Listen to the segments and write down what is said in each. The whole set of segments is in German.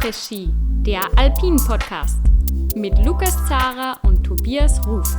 Après-Ski, der Alpin-Podcast mit Lukas Zara und Tobias Ruf.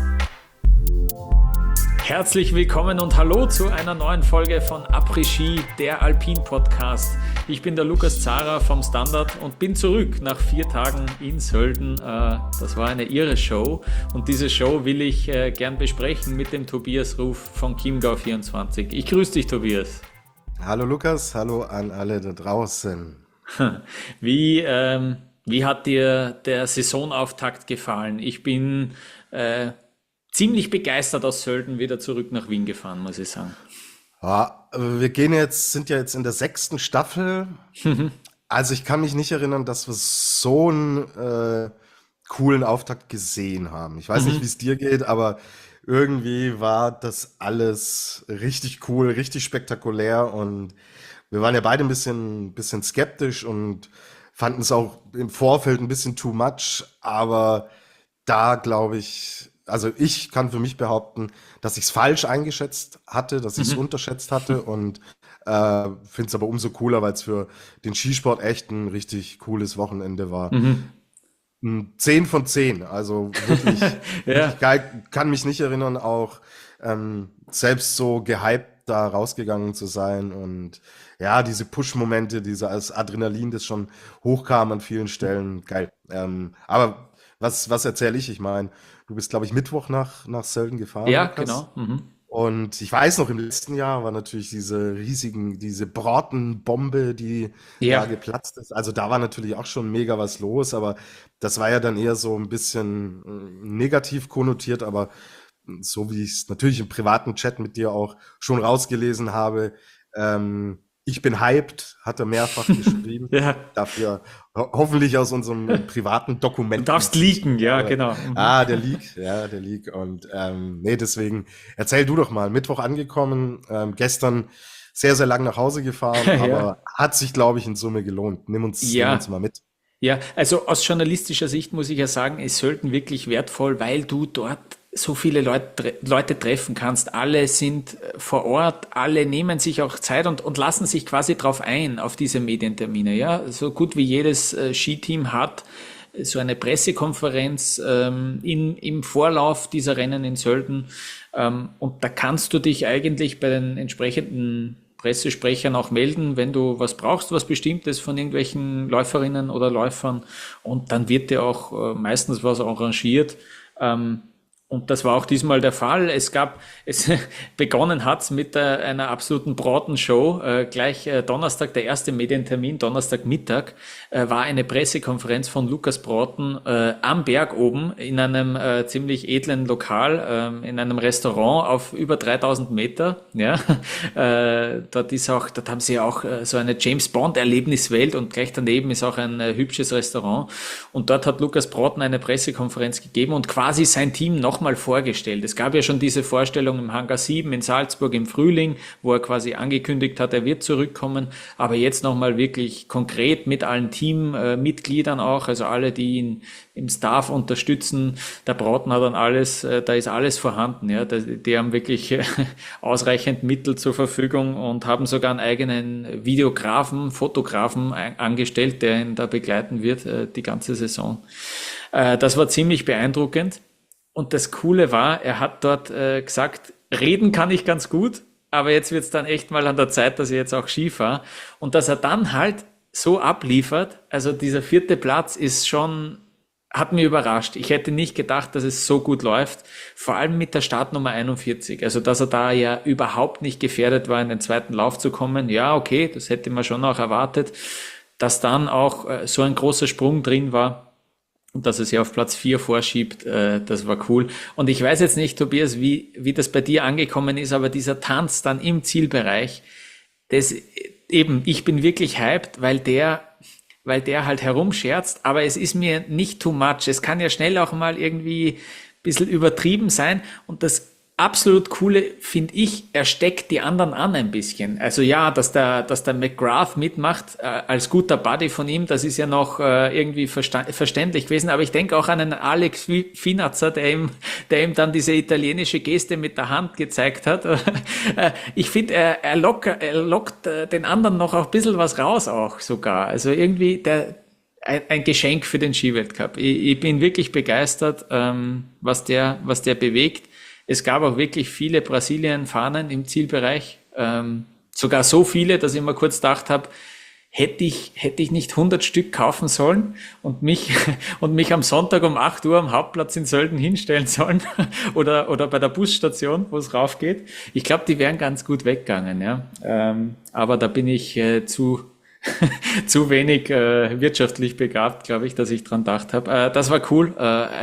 Herzlich willkommen und hallo zu einer neuen Folge von Après-Ski, der Alpin-Podcast. Ich bin der Lukas Zara vom Standard und bin zurück nach 4 Tagen in Sölden. Das war eine irre Show und diese Show will ich gern besprechen mit dem Tobias Ruf von Chiemgau24. Ich grüße dich, Tobias. Hallo Lukas, hallo an alle da draußen. Wie hat dir der Saisonauftakt gefallen? Ich bin ziemlich begeistert aus Sölden wieder zurück nach Wien gefahren, muss ich sagen. Ja, sind ja jetzt in der 6. Staffel. Also ich kann mich nicht erinnern, dass wir so einen coolen Auftakt gesehen haben. Ich weiß nicht, wie es dir geht, aber irgendwie war das alles richtig cool, richtig spektakulär und wir waren ja beide ein bisschen skeptisch und fanden es auch im Vorfeld ein bisschen too much, aber da glaube ich, also ich kann für mich behaupten, dass ich es falsch eingeschätzt hatte, dass ich es unterschätzt hatte und finde es aber umso cooler, weil es für den Skisport echt ein richtig cooles Wochenende war. 10 von 10, also wirklich, wirklich geil, kann mich nicht erinnern, auch selbst so gehypt da rausgegangen zu sein und ja, diese Push-Momente, dieses Adrenalin, das schon hochkam an vielen Stellen, geil. Aber was erzähle ich? Ich meine, du bist, glaube ich, Mittwoch nach Sölden gefahren. Ja, Lukas. genau. Und ich weiß noch, im letzten Jahr war natürlich diese Bratenbombe, die da geplatzt ist. Also da war natürlich auch schon mega was los, aber das war ja dann eher so ein bisschen negativ konnotiert, aber so wie ich es natürlich im privaten Chat mit dir auch schon rausgelesen habe, ich bin hyped, hat er mehrfach geschrieben. Dafür hoffentlich aus unserem privaten Dokument. Du darfst leaken, ja, genau. Der Leak. Und nee, deswegen erzähl du doch mal. Mittwoch angekommen, gestern sehr, sehr lang nach Hause gefahren, aber hat sich, glaube ich, in Summe gelohnt. Nimm uns mal mit. Ja, also aus journalistischer Sicht muss ich ja sagen, ist Sölden wirklich wertvoll, weil du dort so viele Leute treffen kannst. Alle sind vor Ort, alle nehmen sich auch Zeit und lassen sich quasi drauf ein, auf diese Medientermine. Ja, so gut wie jedes Skiteam hat so eine Pressekonferenz im Vorlauf dieser Rennen in Sölden. Und da kannst du dich eigentlich bei den entsprechenden Pressesprechern auch melden, wenn du was brauchst, was Bestimmtes von irgendwelchen Läuferinnen oder Läufern. Und dann wird dir auch meistens was arrangiert. Und das war auch diesmal der Fall. Begonnen hat's mit einer absoluten Bratenshow. Gleich Donnerstag, der erste Medientermin, Donnerstagmittag, war eine Pressekonferenz von Lukas Braten am Berg oben in einem ziemlich edlen Lokal, in einem Restaurant auf über 3000 Meter. Ja, dort haben sie auch so eine James-Bond-Erlebniswelt und gleich daneben ist auch ein hübsches Restaurant. Und dort hat Lukas Braten eine Pressekonferenz gegeben und quasi sein Team nochmal vorgestellt. Es gab ja schon diese Vorstellung im Hangar 7 in Salzburg im Frühling, wo er quasi angekündigt hat, er wird zurückkommen, aber jetzt nochmal wirklich konkret mit allen Teammitgliedern auch, also alle, die ihn im Staff unterstützen. Der Braten hat dann alles, da ist alles vorhanden. Ja, die haben wirklich ausreichend Mittel zur Verfügung und haben sogar einen eigenen Fotografen angestellt, der ihn da begleiten wird, die ganze Saison. Das war ziemlich beeindruckend. Und das Coole war, er hat dort gesagt, reden kann ich ganz gut, aber jetzt wird's dann echt mal an der Zeit, dass ich jetzt auch Ski fahre. Und dass er dann halt so abliefert, also dieser 4. Platz hat mich überrascht. Ich hätte nicht gedacht, dass es so gut läuft, vor allem mit der Startnummer 41. Also dass er da ja überhaupt nicht gefährdet war, in den zweiten Lauf zu kommen. Ja, okay, das hätte man schon auch erwartet. Dass dann auch so ein großer Sprung drin war, und dass er sich auf Platz 4 vorschiebt, das war cool. Und ich weiß jetzt nicht, Tobias, wie das bei dir angekommen ist, aber dieser Tanz dann im Zielbereich, ich bin wirklich hyped, weil der halt herumscherzt, aber es ist mir nicht too much. Es kann ja schnell auch mal irgendwie ein bisschen übertrieben sein und das absolut Coole, finde ich, er steckt die anderen an ein bisschen. Also ja, dass der McGrath mitmacht, als guter Buddy von ihm, das ist ja noch irgendwie verständlich gewesen, aber ich denke auch an einen Alex Finazza, der ihm dann diese italienische Geste mit der Hand gezeigt hat. Ich finde, er lockt den anderen noch ein bisschen was raus auch sogar. Also irgendwie, ein Geschenk für den Skiweltcup. Ich bin wirklich begeistert, was der bewegt. Es gab auch wirklich viele Brasilien-Fahnen im Zielbereich. Sogar so viele, dass ich mir kurz gedacht habe, hätte ich nicht 100 Stück kaufen sollen und mich am Sonntag um 8 Uhr am Hauptplatz in Sölden hinstellen sollen oder bei der Busstation, wo es raufgeht. Ich glaube, die wären ganz gut weggegangen, ja. Aber da bin ich zu wenig wirtschaftlich begabt, glaube ich, dass ich dran gedacht habe. Das war cool.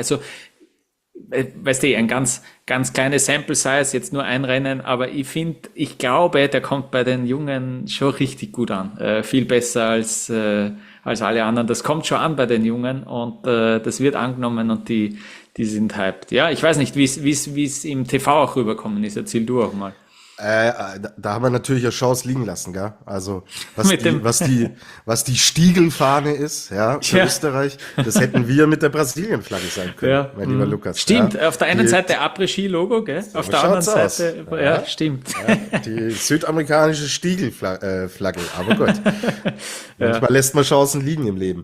Weißt du, ein ganz kleines Sample Size, jetzt nur ein Rennen, aber ich glaube, der kommt bei den Jungen schon richtig gut an. Viel besser als alle anderen. Das kommt schon an bei den Jungen und das wird angenommen und die sind hyped. Ja, ich weiß nicht, wie es im TV auch rüberkommen ist. Erzähl du auch mal. Da haben wir natürlich eine Chance liegen lassen, gell? Also, was die Stiegelfahne ist, ja, für Österreich, das hätten wir mit der Brasilien-Flagge sein können, mein lieber Lukas. Stimmt, ja. auf der einen Seite Après-Ski-Logo, gell? Auf der anderen Seite, ja, stimmt. Ja, die südamerikanische Stiegelflagge, aber gut. Manchmal lässt man Chancen liegen im Leben.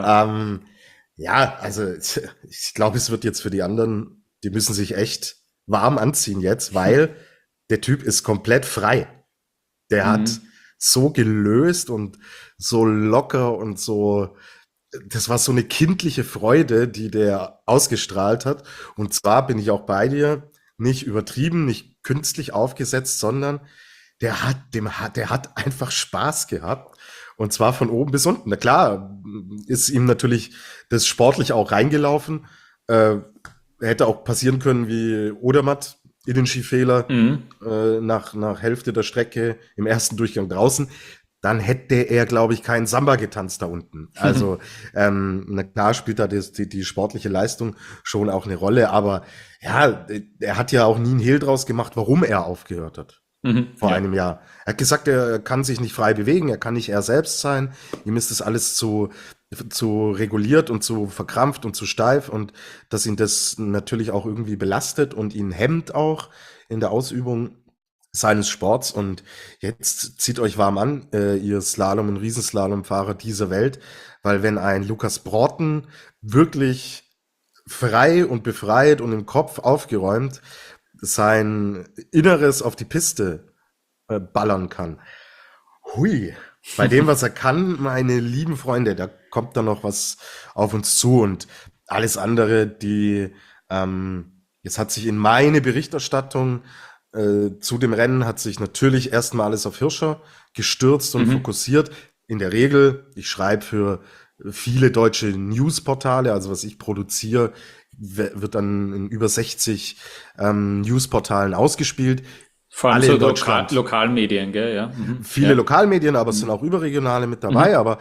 Also, ich glaube, es wird jetzt für die anderen, die müssen sich echt warm anziehen jetzt, weil der Typ ist komplett frei. Der hat so gelöst und so locker und so, das war so eine kindliche Freude, die der ausgestrahlt hat. Und zwar bin ich auch bei dir, nicht übertrieben, nicht künstlich aufgesetzt, sondern der hat einfach Spaß gehabt. Und zwar von oben bis unten. Na klar, ist ihm natürlich das sportlich auch reingelaufen. Hätte auch passieren können wie Odermatt, Innenskifehler nach Hälfte der Strecke im ersten Durchgang draußen, dann hätte er, glaube ich, keinen Samba getanzt da unten. Also na klar spielt da die sportliche Leistung schon auch eine Rolle, aber ja, er hat ja auch nie einen Hehl draus gemacht, warum er aufgehört hat. Vor einem Jahr. Er hat gesagt, er kann sich nicht frei bewegen, er kann nicht er selbst sein, ihm ist das alles zu reguliert und zu verkrampft und zu steif und dass ihn das natürlich auch irgendwie belastet und ihn hemmt auch in der Ausübung seines Sports. Und jetzt zieht euch warm an, ihr Slalom- und Riesenslalomfahrer dieser Welt, weil wenn ein Lukas Broughton wirklich frei und befreit und im Kopf aufgeräumt sein Inneres auf die Piste ballern kann. Hui, bei dem, was er kann, meine lieben Freunde, da kommt dann noch was auf uns zu und alles andere, jetzt hat sich in meine Berichterstattung zu dem Rennen hat sich natürlich erstmal alles auf Hirscher gestürzt und fokussiert. In der Regel, ich schreibe für viele deutsche Newsportale, also was ich produziere, wird dann in über 60 Newsportalen ausgeich vor allem so Lokalmedien, gell? Ja. Viele Lokalmedien, aber es sind auch überregionale mit dabei, aber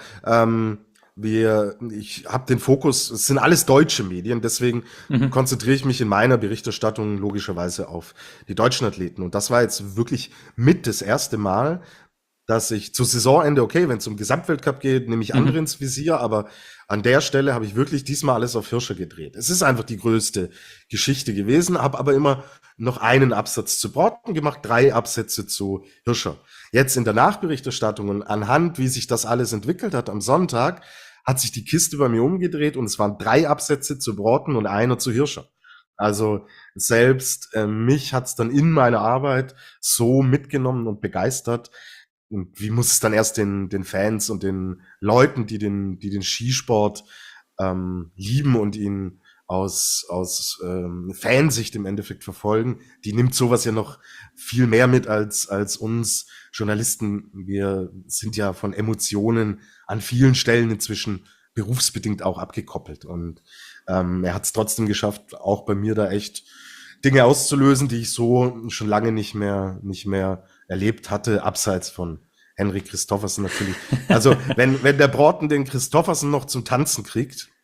ich habe den Fokus, es sind alles deutsche Medien, deswegen konzentriere ich mich in meiner Berichterstattung logischerweise auf die deutschen Athleten. Und das war jetzt wirklich mit das erste Mal, dass ich zu Saisonende, okay, wenn es um Gesamtweltcup geht, nehme ich andere ins Visier, aber an der Stelle habe ich wirklich diesmal alles auf Hirscher gedreht. Es ist einfach die größte Geschichte gewesen, habe aber immer noch einen Absatz zu Broughton gemacht, 3 Absätze zu Hirscher. Jetzt in der Nachberichterstattung und anhand, wie sich das alles entwickelt hat am Sonntag, hat sich die Kiste bei mir umgedreht und es waren 3 Absätze zu Broughton und einer zu Hirscher. Also selbst mich hat es dann in meiner Arbeit so mitgenommen und begeistert. Und wie muss es dann erst den Fans und den Leuten, die den Skisport lieben und ihn aus Fansicht im Endeffekt verfolgen, die nimmt sowas ja noch viel mehr mit als uns Journalisten. Wir sind ja von Emotionen an vielen Stellen inzwischen berufsbedingt auch abgekoppelt. Und er hat es trotzdem geschafft, auch bei mir da echt Dinge auszulösen, die ich so schon lange nicht mehr erlebt hatte, abseits von Henrik Kristoffersen natürlich. Also wenn der Broughton den Kristoffersen noch zum Tanzen kriegt,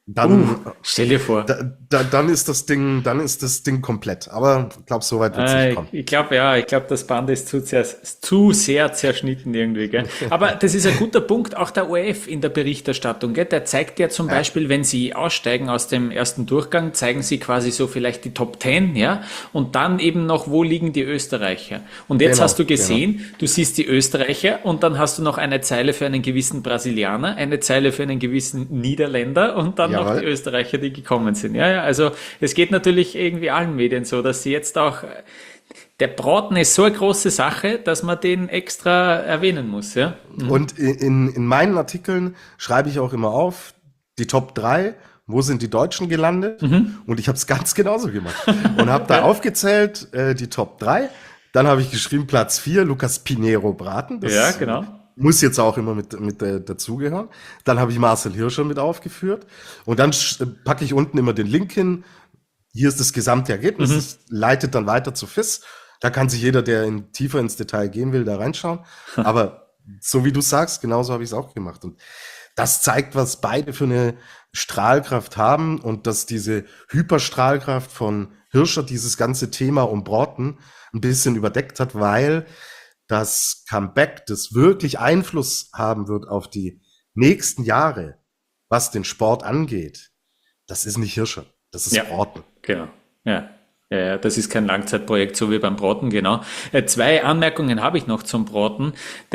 dann, Stell dir vor. dann ist das Ding komplett. Aber ich glaube, so weit wird es nicht kommen. Ich glaube, ja, ich glaube, das Band ist zu sehr zerschnitten irgendwie, gell? Aber das ist ein guter Punkt, auch der ORF in der Berichterstattung, gell? Der zeigt ja zum Beispiel, wenn sie aussteigen aus dem ersten Durchgang, zeigen sie quasi so vielleicht die Top 10, ja? Und dann eben noch, wo liegen die Österreicher? Und jetzt Genau, hast du gesehen, du siehst die Österreicher und dann hast du noch eine Zeile für einen gewissen Brasilianer, eine Zeile für einen gewissen Niederländer und dann noch die Jawohl. Österreicher, die gekommen sind. Ja, ja, also es geht natürlich irgendwie allen Medien so, dass sie jetzt auch, der Braten ist so eine große Sache, dass man den extra erwähnen muss, ja. Und in meinen Artikeln schreibe ich auch immer auf, die Top 3, wo sind die Deutschen gelandet? Und ich habe es ganz genauso gemacht. Und habe da aufgezählt, die Top 3. Dann habe ich geschrieben, Platz 4, Lucas Pinheiro Braten. Das Ja, genau. muss jetzt auch immer mit dazugehören. Dann habe ich Marcel Hirscher mit aufgeführt. Und dann packe ich unten immer den Link hin. Hier ist das gesamte Ergebnis. Das leitet dann weiter zu FIS. Da kann sich jeder, der tiefer ins Detail gehen will, da reinschauen. Aber so wie du sagst, genauso habe ich es auch gemacht. Und das zeigt, was beide für eine Strahlkraft haben und dass diese Hyperstrahlkraft von Hirscher dieses ganze Thema um Broughton ein bisschen überdeckt hat, weil das Comeback, das wirklich Einfluss haben wird auf die nächsten Jahre, was den Sport angeht, das ist nicht Hirscher, das ist Ja. Broughton. Genau, ja. Ja, ja, das ist kein Langzeitprojekt, so wie beim Braten, genau. Zwei Anmerkungen habe ich noch zum Braten.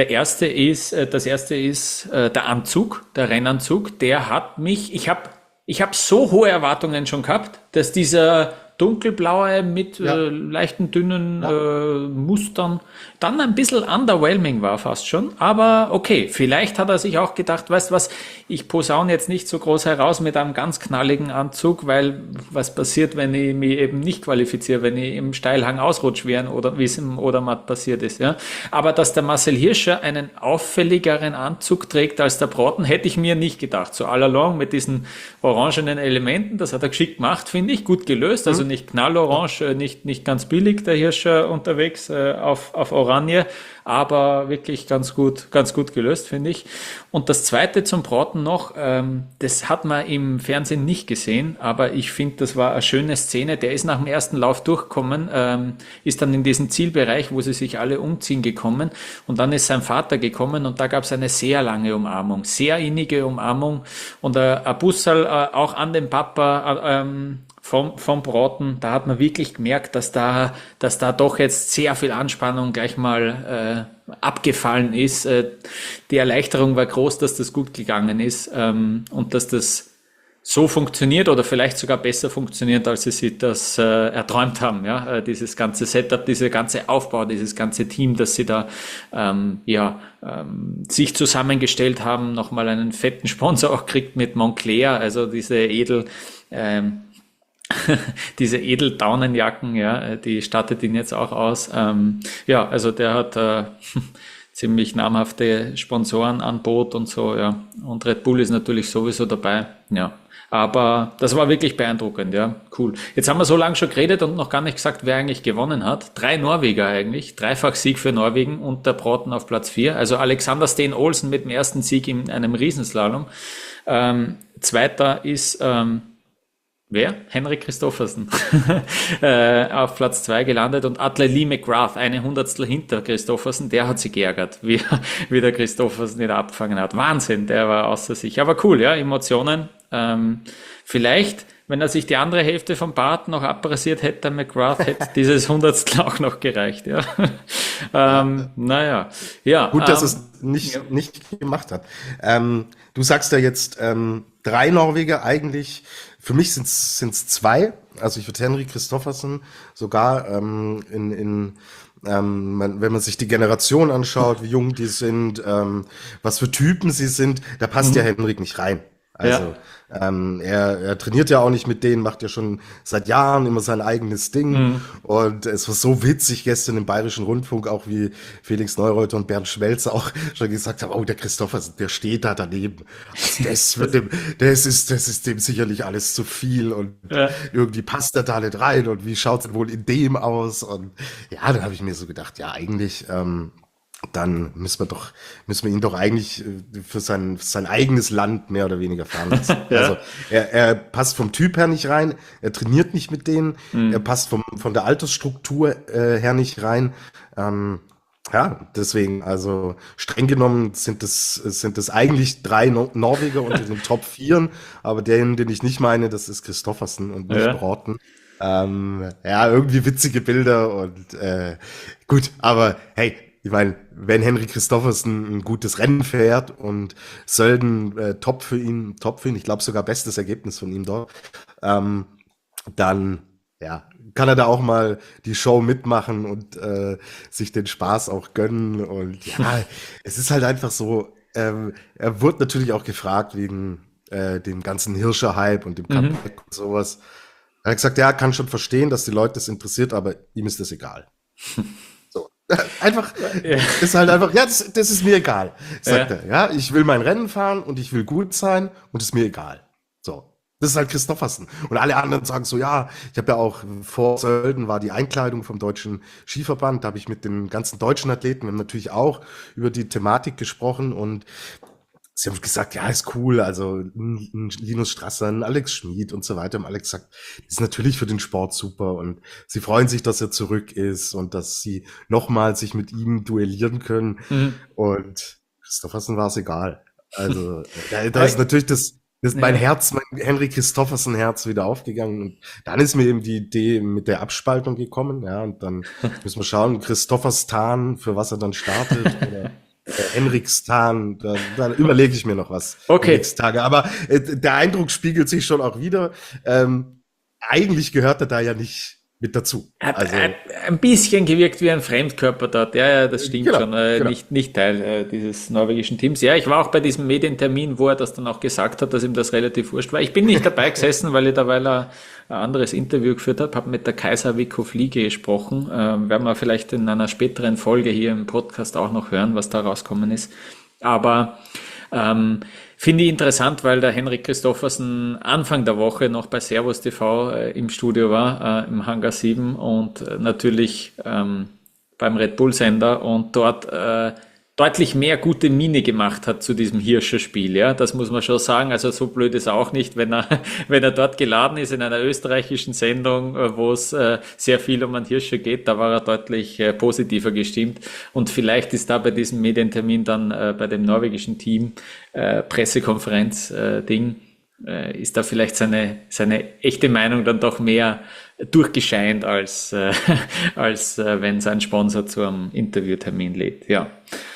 Das erste ist der Anzug, der Rennanzug, der hat mich, ich habe so hohe Erwartungen schon gehabt, dass dieser dunkelblaue mit leichten, dünnen Mustern dann ein bisschen underwhelming war fast schon. Aber okay, vielleicht hat er sich auch gedacht, weißt was, ich posaune jetzt nicht so groß heraus mit einem ganz knalligen Anzug, weil was passiert, wenn ich mich eben nicht qualifiziere, wenn ich im Steilhang ausrutsche, wie es im Odermatt passiert ist. Ja. Aber dass der Marcel Hirscher einen auffälligeren Anzug trägt als der Braten, hätte ich mir nicht gedacht. So all along mit diesen orangenen Elementen, das hat er geschickt gemacht, finde ich, gut gelöst. Also nicht knallorange, nicht ganz billig der Hirscher unterwegs auf Oranje, aber wirklich ganz gut gelöst, finde ich. Und das zweite zum Braten noch, das hat man im Fernsehen nicht gesehen, aber ich finde, das war eine schöne Szene. Der ist nach dem ersten Lauf durchgekommen, ist dann in diesen Zielbereich, wo sie sich alle umziehen, gekommen und dann ist sein Vater gekommen und da gab es eine sehr lange Umarmung, sehr innige Umarmung und ein Bussal auch an den Papa vom Braten, da hat man wirklich gemerkt, dass da doch jetzt sehr viel Anspannung gleich mal abgefallen ist. Die Erleichterung war groß, dass das gut gegangen ist und dass das so funktioniert oder vielleicht sogar besser funktioniert, als sie sich das erträumt haben. Ja, dieses ganze Setup, dieser ganze Aufbau, dieses ganze Team, das sie da sich zusammengestellt haben, nochmal einen fetten Sponsor auch kriegt mit Moncler, also diese diese Edeldaunenjacken, ja, die stattet ihn jetzt auch aus. Ja, also der hat ziemlich namhafte Sponsoren an Bord und so, ja. Und Red Bull ist natürlich sowieso dabei, ja. Aber das war wirklich beeindruckend, ja, cool. Jetzt haben wir so lange schon geredet und noch gar nicht gesagt, wer eigentlich gewonnen hat. 3 Norweger eigentlich, dreifach Sieg für Norwegen und der Braten auf Platz 4. Also Alexander Steen Olsen mit dem ersten Sieg in einem Riesenslalom. Zweiter ist wer? Henrik Christoffersen auf Platz 2 gelandet und Atle Lee McGrath, eine Hundertstel hinter Christoffersen, der hat sich geärgert, wie der Christoffersen wieder abgefangen hat. Wahnsinn, der war außer sich. Aber cool, ja, Emotionen. Vielleicht, wenn er sich die andere Hälfte vom Bart noch abrasiert hätte, der McGrath, hätte dieses Hundertstel auch noch gereicht, ja. Naja, ja. Gut, dass es nicht gemacht hat. Du sagst ja jetzt 3 Norweger eigentlich. Für mich sind's 2. Also ich würde Henrik Christoffersen sogar wenn man sich die Generation anschaut, wie jung die sind, was für Typen sie sind, da passt ja Henrik nicht rein. Also er trainiert ja auch nicht mit denen, macht ja schon seit Jahren immer sein eigenes Ding. Und es war so witzig gestern im Bayerischen Rundfunk, auch wie Felix Neureuter und Bernd Schmelzer auch schon gesagt haben, oh, der Christopher, der steht da daneben. Also das ist dem sicherlich alles zu viel und irgendwie passt er da nicht rein und wie schaut's denn wohl in dem aus? Und ja, dann habe ich mir so gedacht, ja, eigentlich dann müssen wir ihn doch eigentlich für sein eigenes Land mehr oder weniger fahren lassen. Ja. Also er passt vom Typ her nicht rein, er trainiert nicht mit denen, er passt von der Altersstruktur her nicht rein. Ja, deswegen, also streng genommen sind es eigentlich 3 Norweger unter den Top 4, aber den ich nicht meine, das ist Kristoffersen und nicht Ja. Bråten. Ja, irgendwie witzige Bilder und gut, aber hey, ich meine, wenn Henrik Kristoffersen ein gutes Rennen fährt und Sölden top für ihn, ich glaube sogar bestes Ergebnis von ihm dort, dann ja, kann er da auch mal die Show mitmachen und sich den Spaß auch gönnen. Und ja, es ist halt einfach so, er wird natürlich auch gefragt wegen dem ganzen Hirscher-Hype und dem Comeback und sowas. Er hat gesagt, ja, kann schon verstehen, dass die Leute das interessiert, aber ihm ist das egal. So. Einfach, ist halt einfach, ja, das ist mir egal, sagt er. Ja, ich will mein Rennen fahren und ich will gut sein und ist mir egal. So. Das ist halt Kristoffersen. Und alle anderen sagen so, ja, ich habe ja auch vor Sölden war die Einkleidung vom Deutschen Skiverband, da habe ich mit den ganzen deutschen Athleten, wir haben natürlich auch über die Thematik gesprochen und sie haben gesagt, ja, ist cool, also ein Linus Strasser, ein Alex Schmid und so weiter, haben alle gesagt, das ist natürlich für den Sport super und sie freuen sich, dass er zurück ist und dass sie nochmal sich mit ihm duellieren können und Kristoffersen war es egal. Also da ist natürlich mein Herz, mein Henrik Kristoffersen-Herz wieder aufgegangen. Und dann ist mir eben die Idee mit der Abspaltung gekommen. Ja, und dann müssen wir schauen, Christopherstan, für was er dann startet. Oder Henrikstan, dann überlege ich mir noch was. Okay. Die nächsten Tage. Aber der Eindruck spiegelt sich schon auch wieder. Eigentlich gehört er da ja nicht mit dazu. Also ein bisschen gewirkt wie ein Fremdkörper dort. Ja, das stimmt genau, schon. genau. Nicht Teil dieses norwegischen Teams. Ja, ich war auch bei diesem Medientermin, wo er das dann auch gesagt hat, dass ihm das relativ wurscht war. Ich bin nicht dabei gesessen, weil er ein anderes Interview geführt hat, habe mit der Kaiser Vico Fliege gesprochen. Werden wir vielleicht in einer späteren Folge hier im Podcast auch noch hören, was da rausgekommen ist. Aber finde ich interessant, weil der Henrik Kristoffersen Anfang der Woche noch bei Servus TV im Studio war, im Hangar 7 und natürlich beim Red Bull Sender und dort deutlich mehr gute Miene gemacht hat zu diesem Hirscher-Spiel. Ja, das muss man schon sagen. Also so blöd ist er auch nicht, wenn er dort geladen ist in einer österreichischen Sendung, wo es sehr viel um einen Hirscher geht. Da war er deutlich positiver gestimmt. Und vielleicht ist da bei diesem Medientermin dann bei dem norwegischen Team Pressekonferenz Ding ist da vielleicht seine echte Meinung dann doch mehr durchgescheint als wenn sein Sponsor zu einem Interviewtermin lädt. Ja.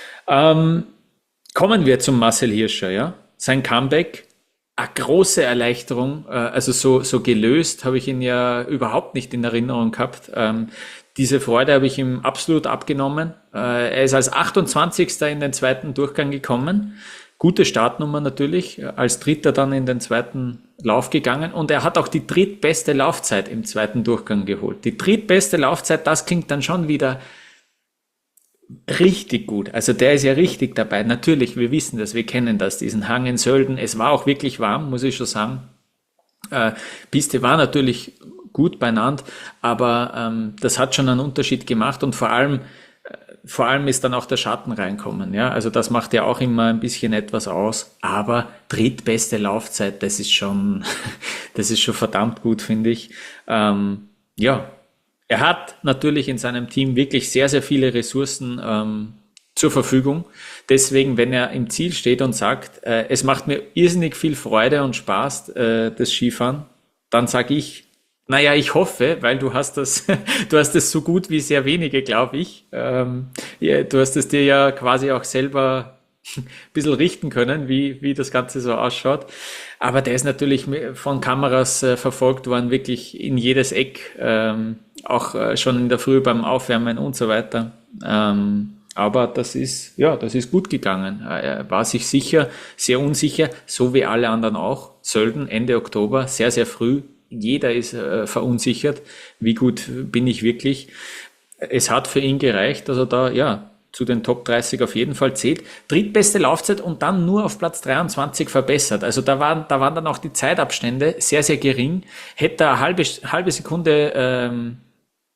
Kommen wir zum Marcel Hirscher, ja. Sein Comeback, eine große Erleichterung, also so gelöst habe ich ihn ja überhaupt nicht in Erinnerung gehabt. Diese Freude habe ich ihm absolut abgenommen. Er ist als 28. in den zweiten Durchgang gekommen. Gute Startnummer natürlich, als Dritter dann in den zweiten Lauf gegangen und er hat auch die drittbeste Laufzeit im zweiten Durchgang geholt. Die drittbeste Laufzeit, das klingt dann schon wieder richtig gut. Also der ist ja richtig dabei. Natürlich, wir wissen das, wir kennen das, diesen Hang in Sölden. Es war auch wirklich warm, muss ich schon sagen. Piste war natürlich gut beieinander, aber das hat schon einen Unterschied gemacht und vor allem ist dann auch der Schatten reinkommen. Ja, also das macht ja auch immer ein bisschen etwas aus. Aber drittbeste Laufzeit, das ist schon verdammt gut, finde ich. Ja. Er hat natürlich in seinem Team wirklich sehr, sehr viele Ressourcen zur Verfügung. Deswegen, wenn er im Ziel steht und sagt, es macht mir irrsinnig viel Freude und Spaß, das Skifahren, dann sage ich, naja, ich hoffe, weil du hast das so gut wie sehr wenige, glaube ich. Ja, du hast es dir ja quasi auch selber ein bisschen richten können, wie das Ganze so ausschaut. Aber der ist natürlich von Kameras verfolgt worden, wirklich in jedes Eck, auch schon in der Früh beim Aufwärmen und so weiter. Aber das ist gut gegangen. Er war sich sicher, sehr unsicher, so wie alle anderen auch. Sölden Ende Oktober, sehr, sehr früh. Jeder ist verunsichert. Wie gut bin ich wirklich? Es hat für ihn gereicht, also da, ja, zu den Top 30 auf jeden Fall zählt. Drittbeste Laufzeit und dann nur auf Platz 23 verbessert. Also da waren dann auch die Zeitabstände sehr, sehr gering. Hätte er eine halbe Sekunde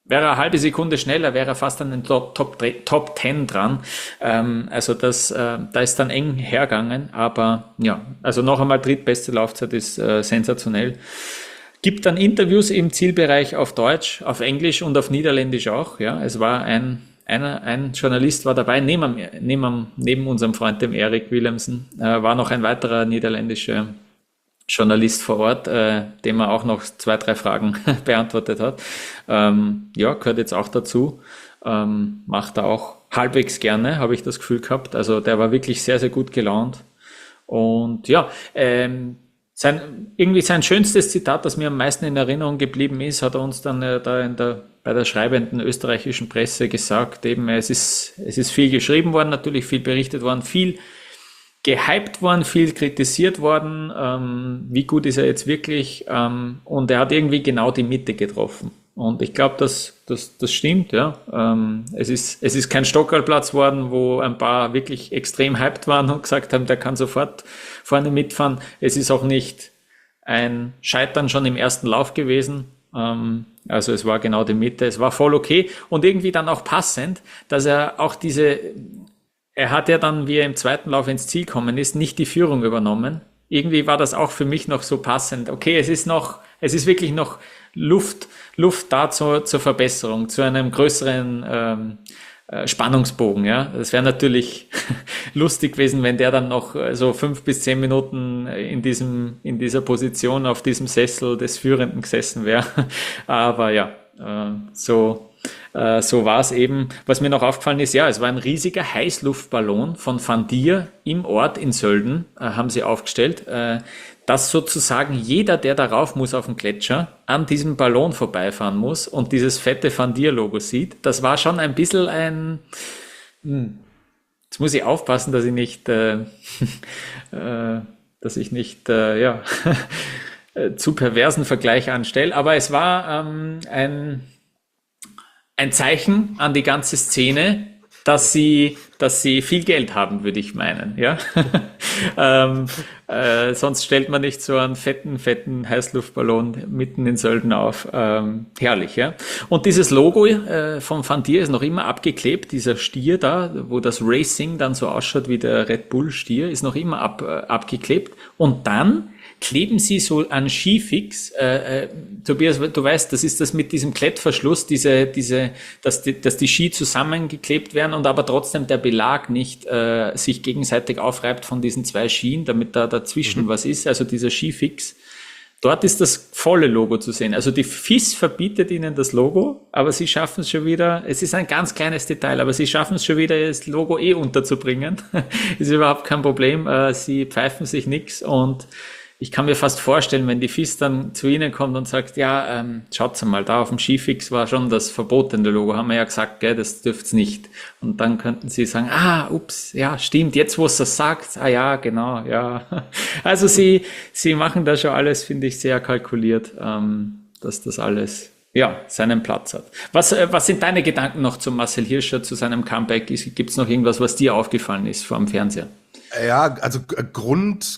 wäre er eine halbe Sekunde schneller, wäre er fast an den Top 10 dran. Also da ist dann eng hergegangen, aber ja, also noch einmal drittbeste Laufzeit ist sensationell. Gibt dann Interviews im Zielbereich auf Deutsch, auf Englisch und auf Niederländisch auch. Ja, es war ein Journalist war dabei, neben unserem Freund, dem Erik Willemsen, war noch ein weiterer niederländischer Journalist vor Ort, dem er auch noch 2, 3 Fragen beantwortet hat. Ja, gehört jetzt auch dazu. Macht er auch halbwegs gerne, habe ich das Gefühl gehabt. Also der war wirklich sehr, sehr gut gelaunt. Und ja, sein schönstes Zitat, das mir am meisten in Erinnerung geblieben ist, hat er uns dann bei der schreibenden österreichischen Presse gesagt. Eben, es ist viel geschrieben worden, natürlich viel berichtet worden, viel gehypt worden, viel kritisiert worden. Wie gut ist er jetzt wirklich? Und er hat irgendwie genau die Mitte getroffen. Und ich glaube, das stimmt, ja. Es ist kein Stockerlplatz worden, wo ein paar wirklich extrem hyped waren und gesagt haben, der kann sofort vorne mitfahren. Es ist auch nicht ein Scheitern schon im ersten Lauf gewesen. Also es war genau die Mitte. Es war voll okay und irgendwie dann auch passend, dass er auch er hat ja dann, wie er im zweiten Lauf ins Ziel gekommen ist, nicht die Führung übernommen. Irgendwie war das auch für mich noch so passend. Okay, es ist wirklich noch Luft da zur Verbesserung, zu einem größeren Spannungsbogen, ja. Das wäre natürlich lustig gewesen, wenn der dann noch so 5 bis 10 Minuten in dieser Position auf diesem Sessel des Führenden gesessen wäre. Aber ja, so war es eben. Was mir noch aufgefallen ist, ja, es war ein riesiger Heißluftballon von Van Dier im Ort in Sölden, haben sie aufgestellt, dass sozusagen jeder, der darauf muss auf dem Gletscher, an diesem Ballon vorbeifahren muss und dieses fette Van Dier-Logo sieht. Das war schon ein bisschen jetzt muss ich aufpassen, dass ich nicht zu perversen Vergleich anstelle, aber es war ein Zeichen an die ganze Szene, dass sie viel Geld haben, würde ich meinen, ja. Sonst stellt man nicht so einen fetten Heißluftballon mitten in Sölden auf. Herrlich, ja. Und dieses Logo vom Van Dier ist noch immer abgeklebt, dieser Stier da, wo das Racing dann so ausschaut wie der Red Bull Stier, ist noch immer abgeklebt. Und dann kleben sie so an Skifix, Tobias, du weißt, das ist das mit diesem Klettverschluss, dass die Ski zusammengeklebt werden und aber trotzdem der Belag nicht sich gegenseitig aufreibt von diesen 2 Skien, damit da dazwischen was ist, also dieser Skifix. Dort ist das volle Logo zu sehen. Also die FIS verbietet ihnen das Logo, aber sie schaffen es schon wieder, es ist ein ganz kleines Detail, aber sie schaffen es schon wieder, das Logo unterzubringen. Ist überhaupt kein Problem, sie pfeifen sich nix und ich kann mir fast vorstellen, wenn die FIS dann zu Ihnen kommt und sagt, ja, schaut's mal, da auf dem Skifix war schon das verbotene Logo, haben wir ja gesagt, gell, das dürft's nicht. Und dann könnten Sie sagen, ups, ja, stimmt, jetzt wo es das sagt, ja, genau, ja. Also Sie machen da schon alles, finde ich, sehr kalkuliert, dass das alles, ja, seinen Platz hat. Was sind deine Gedanken noch zum Marcel Hirscher, zu seinem Comeback? Gibt's noch irgendwas, was dir aufgefallen ist vor dem Fernseher? Ja, also Grund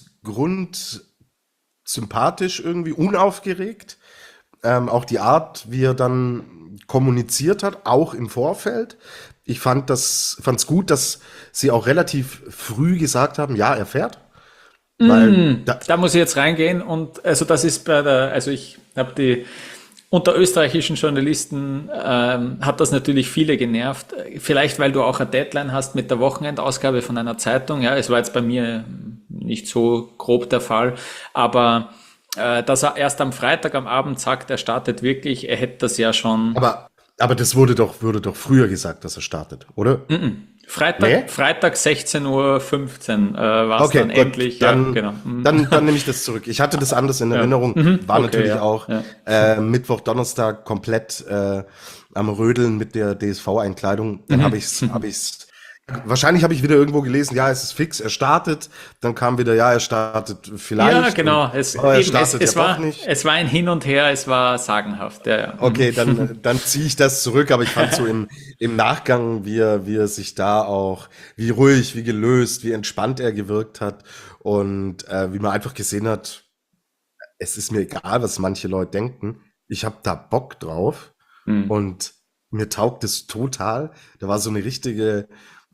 sympathisch irgendwie, unaufgeregt. Auch die Art, wie er dann kommuniziert hat, auch im Vorfeld. Ich fand's gut, dass sie auch relativ früh gesagt haben, ja, er fährt. Weil da muss ich jetzt reingehen und also das ist ich habe unter österreichischen Journalisten hat das natürlich viele genervt. Vielleicht, weil du auch eine Deadline hast mit der Wochenendausgabe von einer Zeitung. Ja, es war jetzt bei mir nicht so grob der Fall, aber dass er erst am Freitag am Abend sagt, er startet wirklich, er hätte das ja schon. Aber das wurde doch früher gesagt, dass er startet, oder? Freitag 16:15 Uhr war es dann gut, endlich. Dann, ja, genau. Dann nehme ich das zurück. Ich hatte das anders in Erinnerung. War okay, natürlich auch Mittwoch, Donnerstag komplett am Rödeln mit der DSV-Einkleidung. Dann habe ich's wahrscheinlich habe ich wieder irgendwo gelesen, ja, es ist fix, er startet. Dann kam wieder, ja, er startet vielleicht. Ja, genau. Es war ein Hin und Her, es war sagenhaft. Ja. Okay, dann ziehe ich das zurück, aber ich fand so im Nachgang, wie er sich da auch, wie ruhig, wie gelöst, wie entspannt er gewirkt hat und wie man einfach gesehen hat, es ist mir egal, was manche Leute denken. Ich habe da Bock drauf und mir taugt es total. Da war so eine richtige,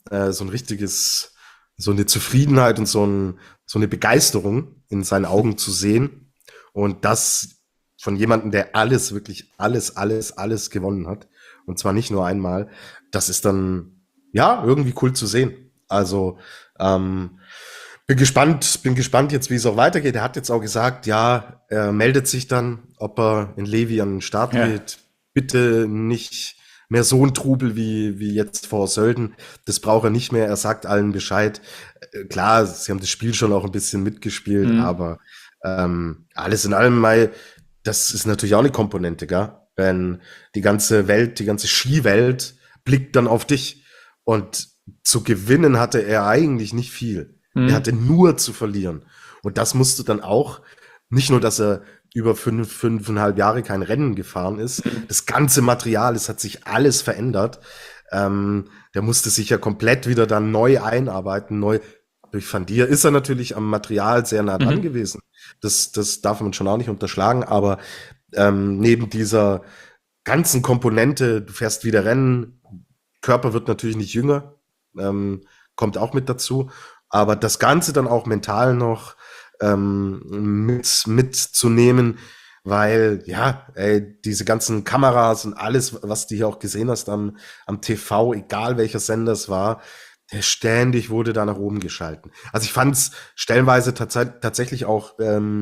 so eine Zufriedenheit und so eine Begeisterung in seinen Augen zu sehen. Und das von jemandem, der alles, wirklich alles gewonnen hat. Und zwar nicht nur einmal. Das ist dann, ja, irgendwie cool zu sehen. Also, bin gespannt jetzt, wie es auch weitergeht. Er hat jetzt auch gesagt, ja, er meldet sich dann, ob er in Levi an den Start geht. Bitte nicht mehr so ein Trubel wie jetzt vor Sölden. Das braucht er nicht mehr. Er sagt allen Bescheid. Klar, sie haben das Spiel schon auch ein bisschen mitgespielt, aber alles in allem mal, das ist natürlich auch eine Komponente, gell? Wenn die ganze Welt, die ganze Skiwelt blickt dann auf dich. Und zu gewinnen hatte er eigentlich nicht viel. Er hatte nur zu verlieren. Und das musste dann auch, nicht nur, dass er über 5,5 Jahre kein Rennen gefahren ist, das ganze Material, es hat sich alles verändert. Der musste sich ja komplett wieder dann neu einarbeiten, durch Van Dier ist er natürlich am Material sehr nah dran gewesen. Das darf man schon auch nicht unterschlagen, aber neben dieser ganzen Komponente, du fährst wieder Rennen, Körper wird natürlich nicht jünger, kommt auch mit dazu, aber das Ganze dann auch mental noch mitzunehmen, weil, ja, diese ganzen Kameras und alles, was du hier auch gesehen hast am TV, egal welcher Sender es war, ständig wurde da nach oben geschalten. Also ich fand es stellenweise tatsächlich auch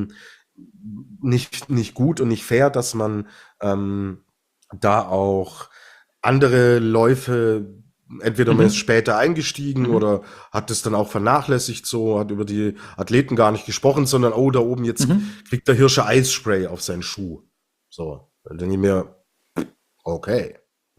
nicht gut und nicht fair, dass man da auch andere Läufe, entweder man ist später eingestiegen oder hat es dann auch vernachlässigt, so, hat über die Athleten gar nicht gesprochen, sondern, oh, da oben jetzt kriegt der Hirsche Eisspray auf seinen Schuh. So, dann denke ich mir, okay.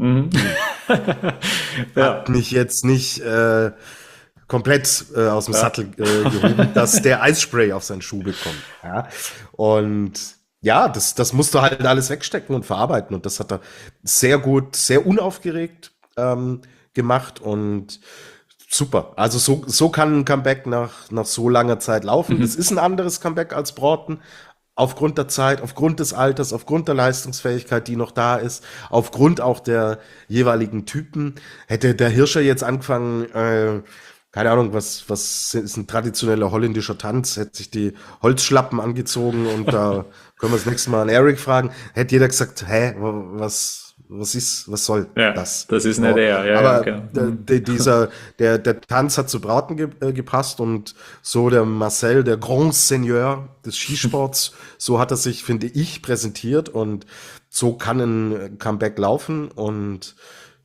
Hat mich jetzt nicht komplett aus dem Sattel gehoben, dass der Eisspray auf seinen Schuh bekommt. Ja? Und ja, das musst du halt alles wegstecken und verarbeiten. Und das hat er sehr gut, sehr unaufgeregt gemacht und super. Also so kann ein Comeback nach so langer Zeit laufen. Das ist ein anderes Comeback als Broughton. Aufgrund der Zeit, aufgrund des Alters, aufgrund der Leistungsfähigkeit, die noch da ist, aufgrund auch der jeweiligen Typen. Hätte der Hirscher jetzt angefangen, keine Ahnung, was ist ein traditioneller holländischer Tanz, hätte sich die Holzschlappen angezogen und da können wir das nächste Mal an Eric fragen, hätte jeder gesagt, was soll das? Das ist nicht er, ja. Aber genau. der Tanz hat zu Broughton gepasst und so der Marcel, der Grand Seigneur des Skisports, so hat er sich, finde ich, präsentiert und so kann ein Comeback laufen und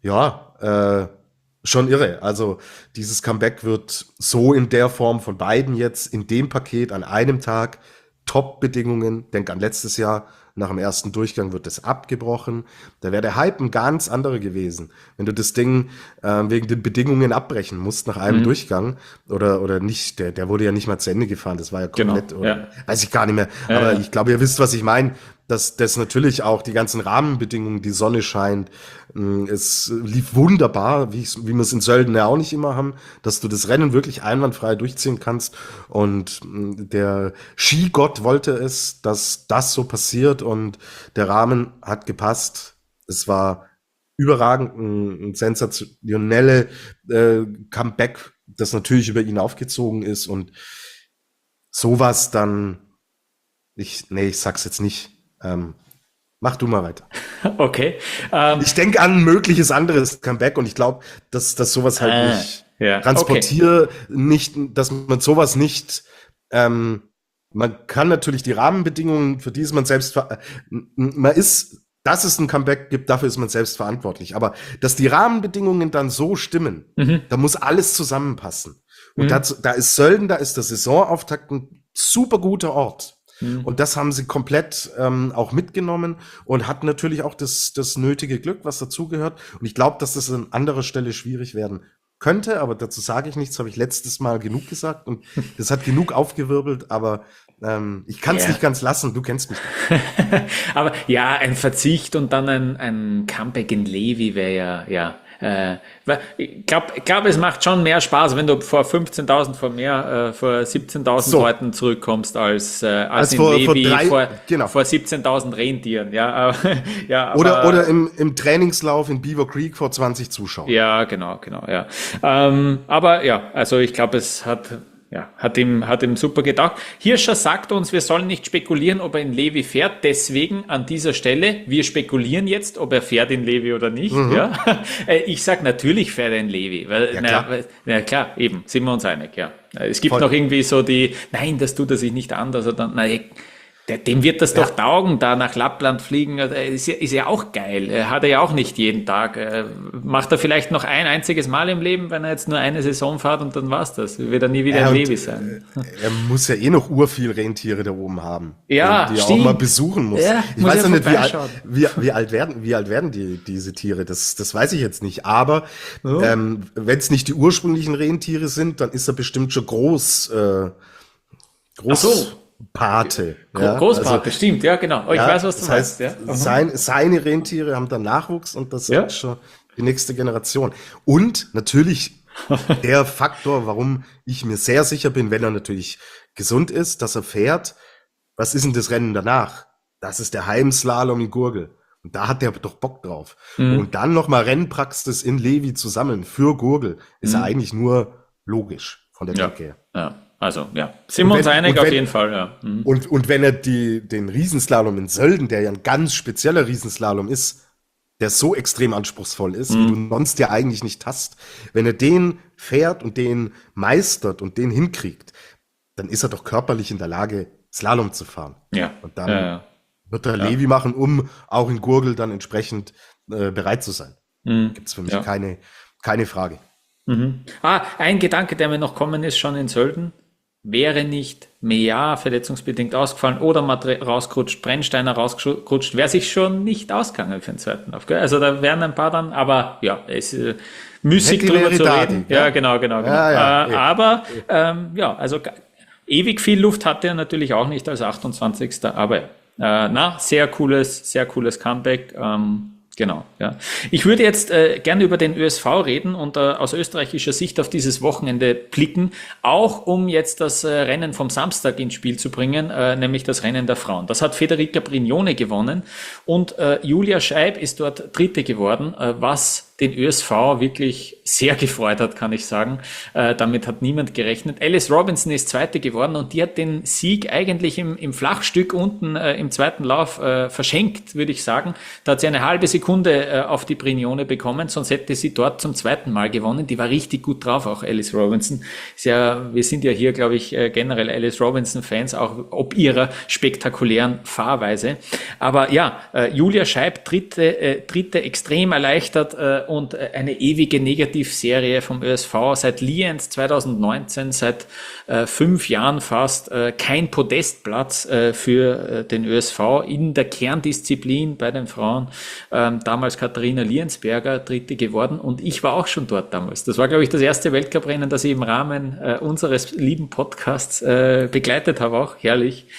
ja, schon irre. Also dieses Comeback wird so in der Form von beiden jetzt in dem Paket an einem Tag, Top-Bedingungen, denk an letztes Jahr, nach dem ersten Durchgang wird es abgebrochen. Da wäre der Hype ein ganz anderer gewesen. Wenn du das Ding wegen den Bedingungen abbrechen musst nach einem Durchgang oder nicht, der wurde ja nicht mal zu Ende gefahren, das war ja komplett, Genau, oder, weiß ich gar nicht mehr. Aber ich glaube, ihr wisst, was ich meine, dass das natürlich auch die ganzen Rahmenbedingungen, die Sonne scheint, es lief wunderbar, wie wir es in Sölden ja auch nicht immer haben, dass du das Rennen wirklich einwandfrei durchziehen kannst und der Skigott wollte es, dass das so passiert und der Rahmen hat gepasst. Es war überragend, ein sensationelle Comeback, das natürlich über ihn aufgezogen ist und sowas dann, ich sag's jetzt nicht. Mach du mal weiter. Okay. Ich denke an ein mögliches anderes Comeback und ich glaube, dass sowas halt nicht nicht, dass man sowas nicht, man kann natürlich die Rahmenbedingungen, für die ist man selbst, dass es ein Comeback gibt, dafür ist man selbst verantwortlich. Aber dass die Rahmenbedingungen dann so stimmen, da muss alles zusammenpassen. Und da ist Sölden, da ist der Saisonauftakt ein super guter Ort. Und das haben sie komplett auch mitgenommen und hatten natürlich auch das nötige Glück, was dazugehört. Und ich glaube, dass das an anderer Stelle schwierig werden könnte, aber dazu sage ich nichts, habe ich letztes Mal genug gesagt und das hat genug aufgewirbelt, aber ich kann es nicht ganz lassen, du kennst mich. Aber ja, ein Verzicht und dann ein Comeback in Levi wäre ja, Ich glaube, es macht schon mehr Spaß, wenn du vor 15.000, vor 17.000 Leuten zurückkommst, als in Levi vor 17.000 Rentieren. Ja, ja, oder im Trainingslauf in Beaver Creek vor 20 Zuschauern. Ja, genau, ja. Aber ja, also ich glaube, es hat ihm super gedacht. Hirscher sagt uns, wir sollen nicht spekulieren, ob er in Levi fährt. Deswegen an dieser Stelle, wir spekulieren jetzt, ob er fährt in Levi oder nicht. Ja? Ich sag natürlich fährt er in Levi. Weil, klar, eben, sind wir uns einig. Ja. Es gibt noch irgendwie so nein, das tut er sich nicht an, dass er dann, dem wird das doch taugen, da nach Lappland fliegen, ist ja auch geil. Hat er ja auch nicht jeden Tag. Macht er vielleicht noch ein einziges Mal im Leben, wenn er jetzt nur eine Saison fährt und dann war's das. Wird er nie wieder in Levi sein. Er muss ja noch urviel Rentiere da oben haben. Ja, die er auch mal besuchen muss. Ja, ich weiß ja nicht, wie alt werden diese Tiere? Das weiß ich jetzt nicht. Aber wenn es nicht die ursprünglichen Rentiere sind, dann ist er bestimmt schon groß. Ach so. Pate. Großpate, stimmt, ja, genau. Ich weiß, was du meinst. Ja. Seine Rentiere haben dann Nachwuchs und das ist schon die nächste Generation. Und natürlich der Faktor, warum ich mir sehr sicher bin, wenn er natürlich gesund ist, dass er fährt, was ist denn das Rennen danach? Das ist der Heimslalom in Gurgel. Und da hat der doch Bock drauf. Und dann nochmal Rennpraxis in Levi zu sammeln für Gurgel, ist ja eigentlich nur logisch von der Denke her. Ja. Also, ja, sind wir uns einig auf jeden Fall, ja. Und wenn er den Riesenslalom in Sölden, der ja ein ganz spezieller Riesenslalom ist, der so extrem anspruchsvoll ist, wie du sonst ja eigentlich nicht hast, wenn er den fährt und den meistert und den hinkriegt, dann ist er doch körperlich in der Lage, Slalom zu fahren. Ja. Und dann wird er Levi machen, um auch in Gurgel dann entsprechend bereit zu sein. Gibt's für mich keine Frage. Ein Gedanke, der mir noch kommen ist, schon in Sölden. Wäre nicht Meillard verletzungsbedingt ausgefallen oder mal rausgerutscht, Brennsteiner rausgerutscht, wäre sich schon nicht ausgegangen für den zweiten Lauf. Gell? Also da wären ein paar dann, aber ja, es müßig drüber zu reden. Ja, genau. Aber also ewig viel Luft hatte er natürlich auch nicht als 28. Aber sehr cooles Comeback. Genau, ja. Ich würde jetzt gerne über den ÖSV reden und aus österreichischer Sicht auf dieses Wochenende blicken, auch um jetzt das Rennen vom Samstag ins Spiel zu bringen, nämlich das Rennen der Frauen. Das hat Federica Brignone gewonnen und Julia Scheib ist dort Dritte geworden, was den ÖSV wirklich sehr gefreut hat, kann ich sagen. Damit hat niemand gerechnet. Alice Robinson ist Zweite geworden und die hat den Sieg eigentlich im Flachstück unten im zweiten Lauf verschenkt, würde ich sagen. Da hat sie eine halbe Sekunde auf die Brignone bekommen, sonst hätte sie dort zum zweiten Mal gewonnen. Die war richtig gut drauf, auch Alice Robinson. Wir sind ja hier, glaube ich, generell Alice Robinson-Fans, auch ob ihrer spektakulären Fahrweise. Aber ja, Julia Scheib, Dritte extrem erleichtert und eine ewige Negativserie vom ÖSV seit Lienz 2019, seit 5 Jahren fast, kein Podestplatz für den ÖSV in der Kerndisziplin bei den Frauen. Damals Katharina Liensberger, Dritte geworden und ich war auch schon dort damals. Das war, glaube ich, das erste Weltcuprennen, das ich im Rahmen unseres lieben Podcasts begleitet habe, auch herrlich.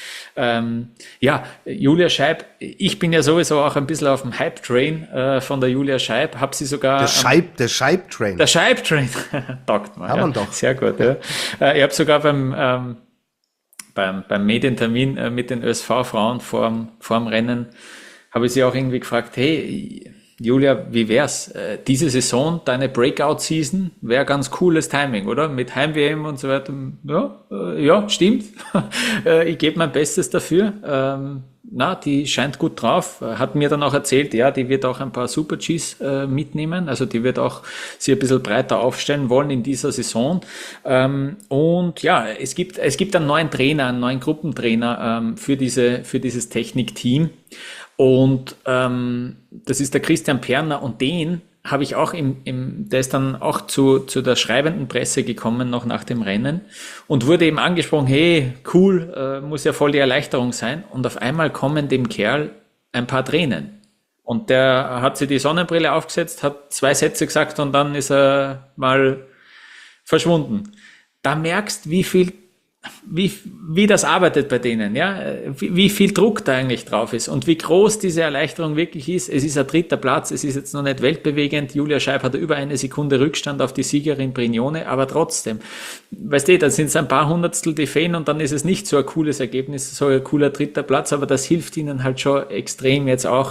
Julia Scheib, ich bin ja sowieso auch ein bisschen auf dem Hype-Train von der Julia Scheib, habe sie sogar... Der Scheib-Train. Der Scheib-Train, taugt mal. Haben wir doch. Sehr gut, ja. Ich habe sogar beim Medientermin mit den ÖSV-Frauen vorm Rennen, habe ich sie auch irgendwie gefragt, hey, Julia, wie wär's? Diese Saison, deine Breakout-Season, wäre ganz cooles Timing, oder? Mit Heim-WM und so weiter. Ja, stimmt. Ich gebe mein Bestes dafür. Die scheint gut drauf. Hat mir dann auch erzählt, ja, die wird auch ein paar Super-Gs mitnehmen. Also die wird auch sie ein bisschen breiter aufstellen wollen in dieser Saison. Und ja, es gibt einen neuen Trainer, einen neuen Gruppentrainer für dieses Technikteam. Und das ist der Christian Perner und den habe ich auch der ist dann auch zu der schreibenden Presse gekommen, noch nach dem Rennen und wurde eben angesprochen, hey, cool, muss ja voll die Erleichterung sein. Und auf einmal kommen dem Kerl ein paar Tränen. Und der hat sich die Sonnenbrille aufgesetzt, hat 2 Sätze gesagt und dann ist er mal verschwunden. Da merkst, wie viel wie das arbeitet bei denen, ja, wie viel Druck da eigentlich drauf ist und wie groß diese Erleichterung wirklich ist. Es ist ein 3. Platz, es ist jetzt noch nicht weltbewegend. Julia Scheib hat über 1 Sekunde Rückstand auf die Siegerin Brignone, aber trotzdem, weißt du, da sind es ein paar Hundertstel die fehlen und dann ist es nicht so ein cooles Ergebnis, so ein cooler 3. Platz, aber das hilft ihnen halt schon extrem jetzt auch.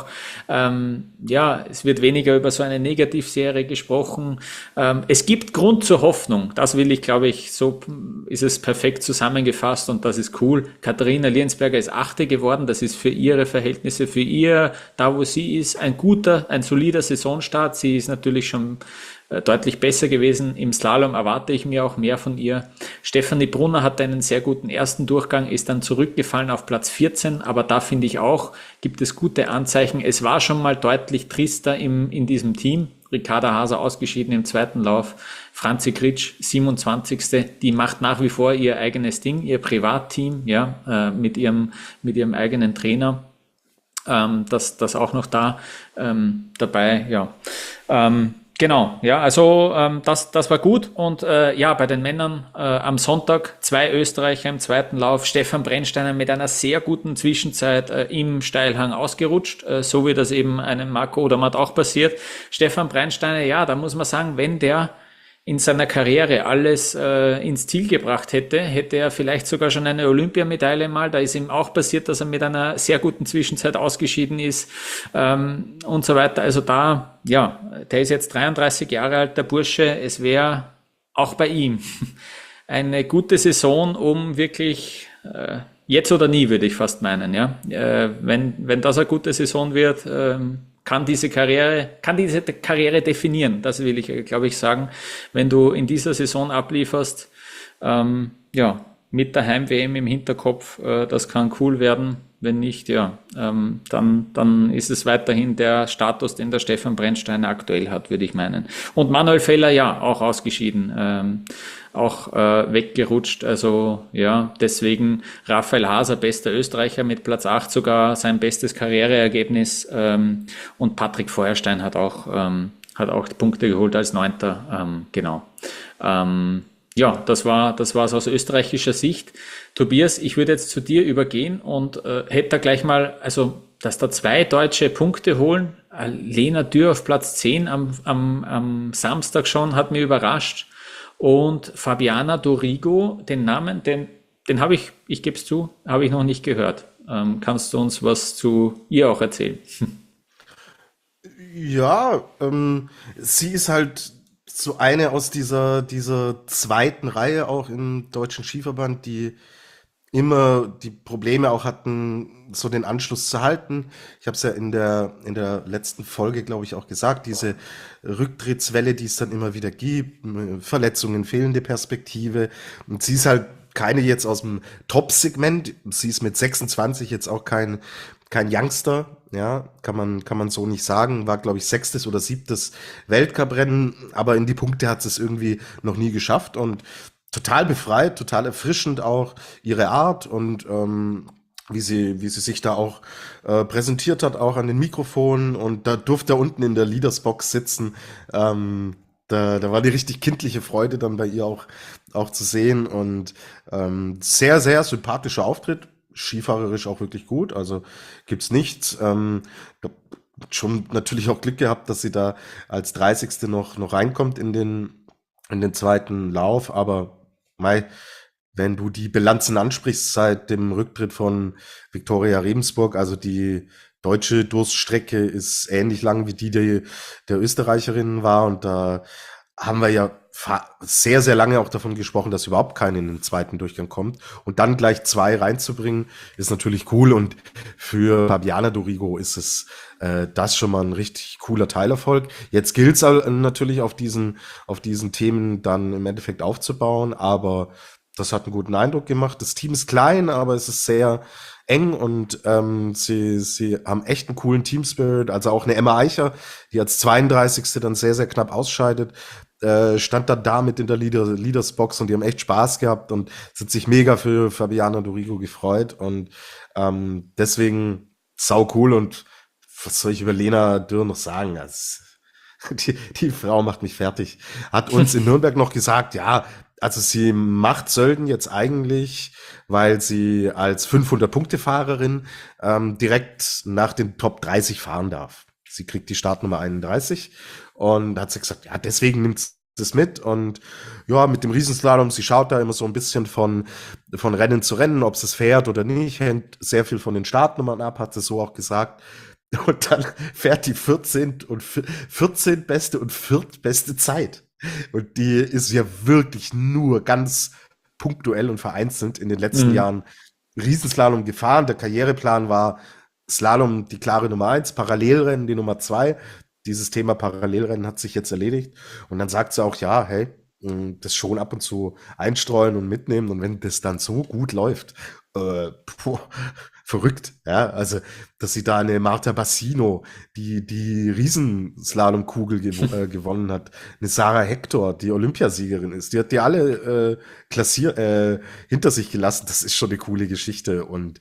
Es wird weniger über so eine Negativserie gesprochen. Es gibt Grund zur Hoffnung. Das will ich, glaube ich, so ist es perfekt zusammengefasst und das ist cool. Katharina Liensberger ist 8. geworden. Das ist für ihre Verhältnisse, für ihr, da wo sie ist, ein solider Saisonstart. Sie ist natürlich schon deutlich besser gewesen. Im Slalom erwarte ich mir auch mehr von ihr. Stefanie Brunner hat einen sehr guten ersten Durchgang, ist dann zurückgefallen auf Platz 14, aber da finde ich auch, gibt es gute Anzeichen. Es war schon mal deutlich trister in diesem Team. Ricarda Haser ausgeschieden im 2. Lauf. Franzi Kritsch, 27. Die macht nach wie vor ihr eigenes Ding, ihr Privatteam, ja, mit ihrem eigenen Trainer. Das auch noch dabei, ja. Genau, ja, also das war gut und bei den Männern am Sonntag 2 Österreicher im 2. Lauf, Stefan Brennsteiner mit einer sehr guten Zwischenzeit im Steilhang ausgerutscht, so wie das eben einem Marco Odermatt auch passiert. Stefan Brennsteiner, ja, da muss man sagen, wenn der in seiner Karriere alles ins Ziel gebracht hätte er vielleicht sogar schon eine Olympiamedaille mal. Da ist ihm auch passiert, dass er mit einer sehr guten Zwischenzeit ausgeschieden ist und so weiter. Also da, ja, der ist jetzt 33 Jahre alt, der Bursche. Es wäre auch bei ihm eine gute Saison, um wirklich jetzt oder nie, würde ich fast meinen. Ja, wenn das eine gute Saison wird, kann diese Karriere definieren. Das will ich, glaube ich, sagen. Wenn du in dieser Saison ablieferst, mit der Heim-WM im Hinterkopf, das kann cool werden. Wenn nicht, dann ist es weiterhin der Status, den der Stefan Brennsteiner aktuell hat, würde ich meinen. Und Manuel Feller, ja, auch ausgeschieden, weggerutscht. Also ja, deswegen Raphael Haser, bester Österreicher mit Platz 8 sogar, sein bestes Karriereergebnis. Und Patrick Feuerstein hat auch Punkte geholt als 9. Genau. Das war's aus österreichischer Sicht. Tobias, ich würde jetzt zu dir übergehen und hätte da gleich mal, also dass da 2 Deutsche Punkte holen. Lena Dürr auf Platz 10 am Samstag schon, hat mich überrascht. Und Fabiana Dorigo, den Namen, den habe ich gebe es zu, habe ich noch nicht gehört. Kannst du uns was zu ihr auch erzählen? Ja, sie ist halt so eine aus dieser zweiten Reihe auch im Deutschen Skiverband, die immer die Probleme auch hatten, so den Anschluss zu halten. Ich habe es ja in der letzten Folge, glaube ich, auch gesagt, diese Rücktrittswelle, die es dann immer wieder gibt, Verletzungen, fehlende Perspektive. Und sie ist halt keine jetzt aus dem Top-Segment. Sie ist mit 26 jetzt auch kein Youngster, ja, kann man so nicht sagen. War, glaube ich, 6. oder 7. Weltcuprennen, aber in die Punkte hat sie es irgendwie noch nie geschafft und total befreit, total erfrischend auch ihre Art und wie sie sich da auch präsentiert hat, auch an den Mikrofonen und da durfte er unten in der Leadersbox sitzen. Da war die richtig kindliche Freude dann bei ihr auch zu sehen und sehr, sehr sympathischer Auftritt, skifahrerisch auch wirklich gut, also gibt's nichts. Schon natürlich auch Glück gehabt, dass sie da als 30. noch reinkommt in den 2. Lauf, aber wenn du die Bilanzen ansprichst seit dem Rücktritt von Viktoria Rebensburg, also die deutsche Durststrecke ist ähnlich lang wie die der Österreicherinnen war und da haben wir ja sehr, sehr lange auch davon gesprochen, dass überhaupt keiner in den 2. Durchgang kommt und dann gleich 2 reinzubringen, ist natürlich cool und für Fabiana Dorigo ist es das schon mal ein richtig cooler Teilerfolg. Jetzt gilt es natürlich auf diesen Themen dann im Endeffekt aufzubauen, aber das hat einen guten Eindruck gemacht. Das Team ist klein, aber es ist sehr eng und sie haben echt einen coolen Team-Spirit. Also auch eine Emma Eicher, die als 32. dann sehr, sehr knapp ausscheidet, stand dann da mit in der Leadersbox und die haben echt Spaß gehabt und es hat sich mega für Fabiana Dorigo gefreut und deswegen sau cool und was soll ich über Lena Dürr noch sagen? Die Frau macht mich fertig. Hat uns in Nürnberg noch gesagt, ja, Also sie macht Sölden jetzt eigentlich, weil sie als 500-Punkte-Fahrerin direkt nach den Top 30 fahren darf. Sie kriegt die Startnummer 31 und hat sie gesagt, ja, deswegen nimmt sie das mit und ja, mit dem Riesenslalom, sie schaut da immer so ein bisschen von Rennen zu Rennen, ob sie es fährt oder nicht, hängt sehr viel von den Startnummern ab, hat sie so auch gesagt. Und dann fährt die 14. beste und viertbeste Zeit. Und die ist ja wirklich nur ganz punktuell und vereinzelt in den letzten Jahren Riesenslalom gefahren. Der Karriereplan war Slalom die klare Nummer 1, Parallelrennen die Nummer 2. Dieses Thema Parallelrennen hat sich jetzt erledigt. Und dann sagt sie auch, ja, hey, das schon ab und zu einstreuen und mitnehmen. Und wenn das dann so gut läuft, verrückt, ja, also, dass sie da eine Marta Bassino, die Riesenslalomkugel gewonnen hat, eine Sarah Hector, die Olympiasiegerin ist, die hat die alle hinter sich gelassen, das ist schon eine coole Geschichte und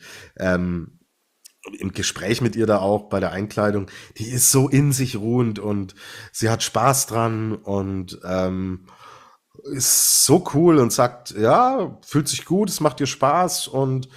im Gespräch mit ihr da auch bei der Einkleidung, die ist so in sich ruhend und sie hat Spaß dran und ist so cool und sagt, ja, fühlt sich gut, es macht ihr Spaß und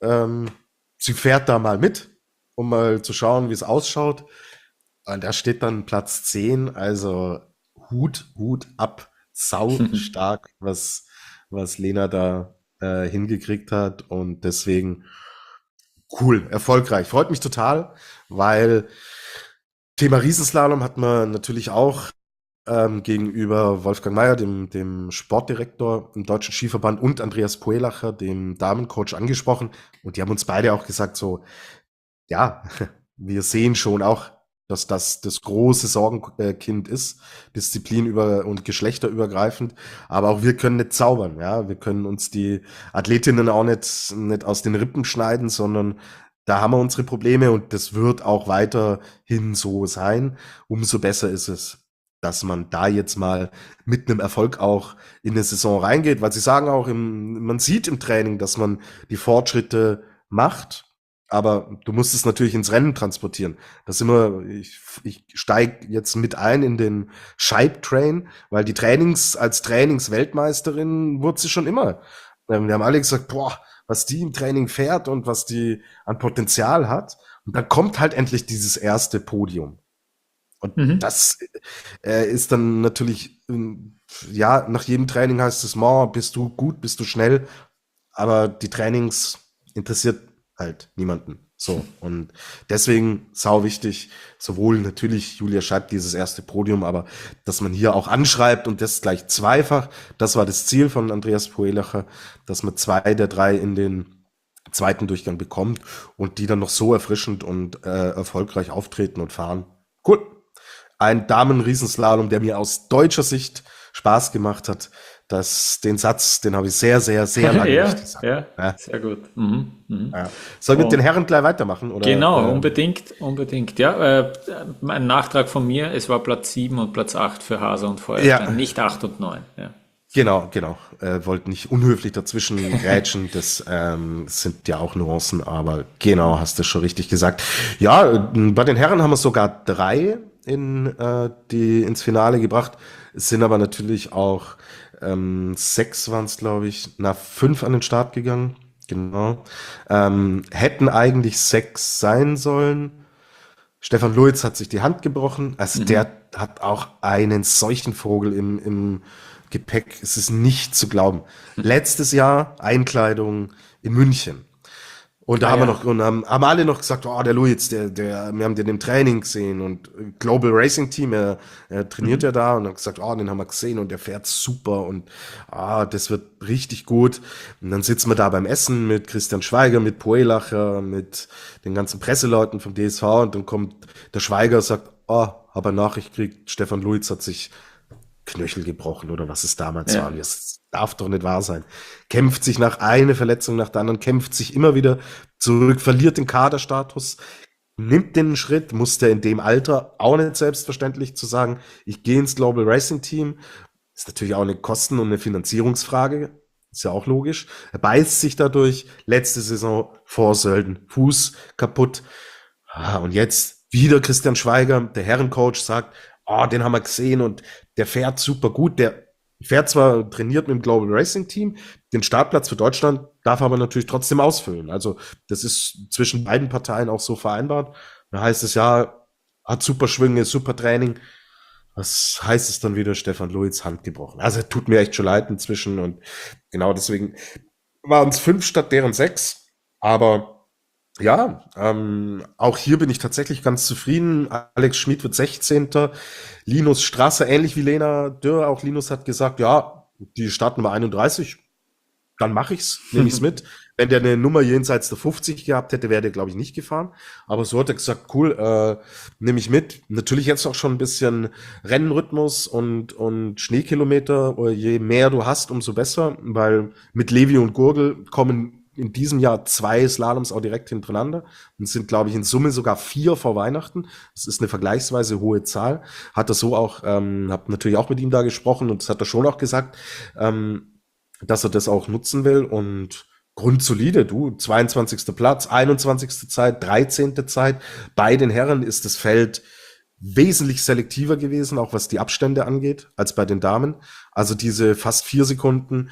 sie fährt da mal mit, um mal zu schauen, wie es ausschaut. Und da steht dann Platz 10, also Hut ab, sau stark, was Lena da hingekriegt hat und deswegen cool, erfolgreich. Freut mich total, weil Thema Riesenslalom hat man natürlich auch gegenüber Wolfgang Mayer, dem Sportdirektor im Deutschen Skiverband und Andreas Poelacher, dem Damencoach, angesprochen. Und die haben uns beide auch gesagt, so, ja, wir sehen schon auch, dass das große Sorgenkind ist, und geschlechterübergreifend. Aber auch wir können nicht zaubern, ja. Wir können uns die Athletinnen auch nicht aus den Rippen schneiden, sondern da haben wir unsere Probleme und das wird auch weiterhin so sein. Umso besser ist es, dass man da jetzt mal mit einem Erfolg auch in eine Saison reingeht, weil sie sagen auch, man sieht im Training, dass man die Fortschritte macht, aber du musst es natürlich ins Rennen transportieren. Ich steige jetzt mit ein in den Scheib-Train, weil als Trainingsweltmeisterin wurde sie schon immer. Wir haben alle gesagt, boah, was die im Training fährt und was die an Potenzial hat. Und dann kommt halt endlich dieses erste Podium. Und das ist dann natürlich, ja, nach jedem Training heißt es, bist du gut, bist du schnell, aber die Trainings interessiert halt niemanden. So, und deswegen sau wichtig, sowohl natürlich Julia Scheib dieses erste Podium, aber dass man hier auch anschreibt und das gleich zweifach, das war das Ziel von Andreas Poelacher, dass man 2 der 3 in den zweiten Durchgang bekommt und die dann noch so erfrischend und erfolgreich auftreten und fahren. Cool. Ein Damen-Riesenslalom, der mir aus deutscher Sicht Spaß gemacht hat. Den Satz, den habe ich sehr, sehr, sehr lange nicht gesagt. Ja, sehr gut. Ja. Soll ich mit den Herren gleich weitermachen? Oder? Genau, unbedingt. Ja, ein Nachtrag von mir, es war Platz 7 und Platz 8 für Hase und Feuerstein, nicht 8 und 9. Ja. Genau. Wollte nicht unhöflich dazwischen grätschen, das sind ja auch Nuancen, aber genau, hast du schon richtig gesagt. Ja, bei den Herren haben wir sogar 3 die ins Finale gebracht. Es sind aber natürlich auch 6 waren es, glaube ich, 5 an den Start gegangen. Genau. Hätten eigentlich 6 sein sollen. Stefan Luiz hat sich die Hand gebrochen. Also der hat auch einen solchen Vogel im Gepäck. Es ist nicht zu glauben. Letztes Jahr Einkleidung in München. Und da haben alle noch gesagt, oh, der Luiz, wir haben den im Training gesehen und Global Racing Team, er trainiert ja da und hat gesagt, oh, den haben wir gesehen und der fährt super und das wird richtig gut. Und dann sitzen wir da beim Essen mit Christian Schweiger, mit Poelacher, mit den ganzen Presseleuten vom DSV und dann kommt der Schweiger und sagt, habe eine Nachricht gekriegt, Stefan Luiz hat sich Knöchel gebrochen oder was es damals war. Das darf doch nicht wahr sein. Kämpft sich nach einer Verletzung nach der anderen, kämpft sich immer wieder zurück, verliert den Kaderstatus, nimmt den Schritt, muss der in dem Alter auch nicht selbstverständlich zu sagen, ich gehe ins Global Racing Team. Ist natürlich auch eine Kosten- und eine Finanzierungsfrage. Ist ja auch logisch. Er beißt sich dadurch. Letzte Saison vor Sölden. Fuß kaputt. Und jetzt wieder Christian Schweiger, der Herrencoach, sagt, den haben wir gesehen und der fährt super gut. Der Fährt zwar trainiert mit dem Global Racing Team, den Startplatz für Deutschland darf aber natürlich trotzdem ausfüllen. Also das ist zwischen beiden Parteien auch so vereinbart. Da heißt es ja, hat super Schwünge, super Training. Was heißt es dann wieder, Stefan Loiz Hand gebrochen? Also tut mir echt schon leid inzwischen und genau deswegen waren es 5 statt deren 6. Aber ja, auch hier bin ich tatsächlich ganz zufrieden. Alex Schmid wird 16. Linus Strasser, ähnlich wie Lena Dürr, auch Linus hat gesagt, ja, die Startnummer 31, dann mache ich's, nehme ich's mit. Wenn der eine Nummer jenseits der 50 gehabt hätte, wäre der, glaube ich, nicht gefahren. Aber so hat er gesagt, cool, nehme ich mit. Natürlich jetzt auch schon ein bisschen Rennrhythmus und Schneekilometer. Je mehr du hast, umso besser, weil mit Levi und Gurgel kommen in diesem Jahr 2 Slaloms auch direkt hintereinander und sind, glaube ich, in Summe sogar 4 vor Weihnachten. Das ist eine vergleichsweise hohe Zahl. Hat er so auch, habe natürlich auch mit ihm da gesprochen und das hat er schon auch gesagt, dass er das auch nutzen will und grundsolide, du, 22. Platz, 21. Zeit, 13. Zeit. Bei den Herren ist das Feld wesentlich selektiver gewesen, auch was die Abstände angeht, als bei den Damen. Also diese fast 4 Sekunden,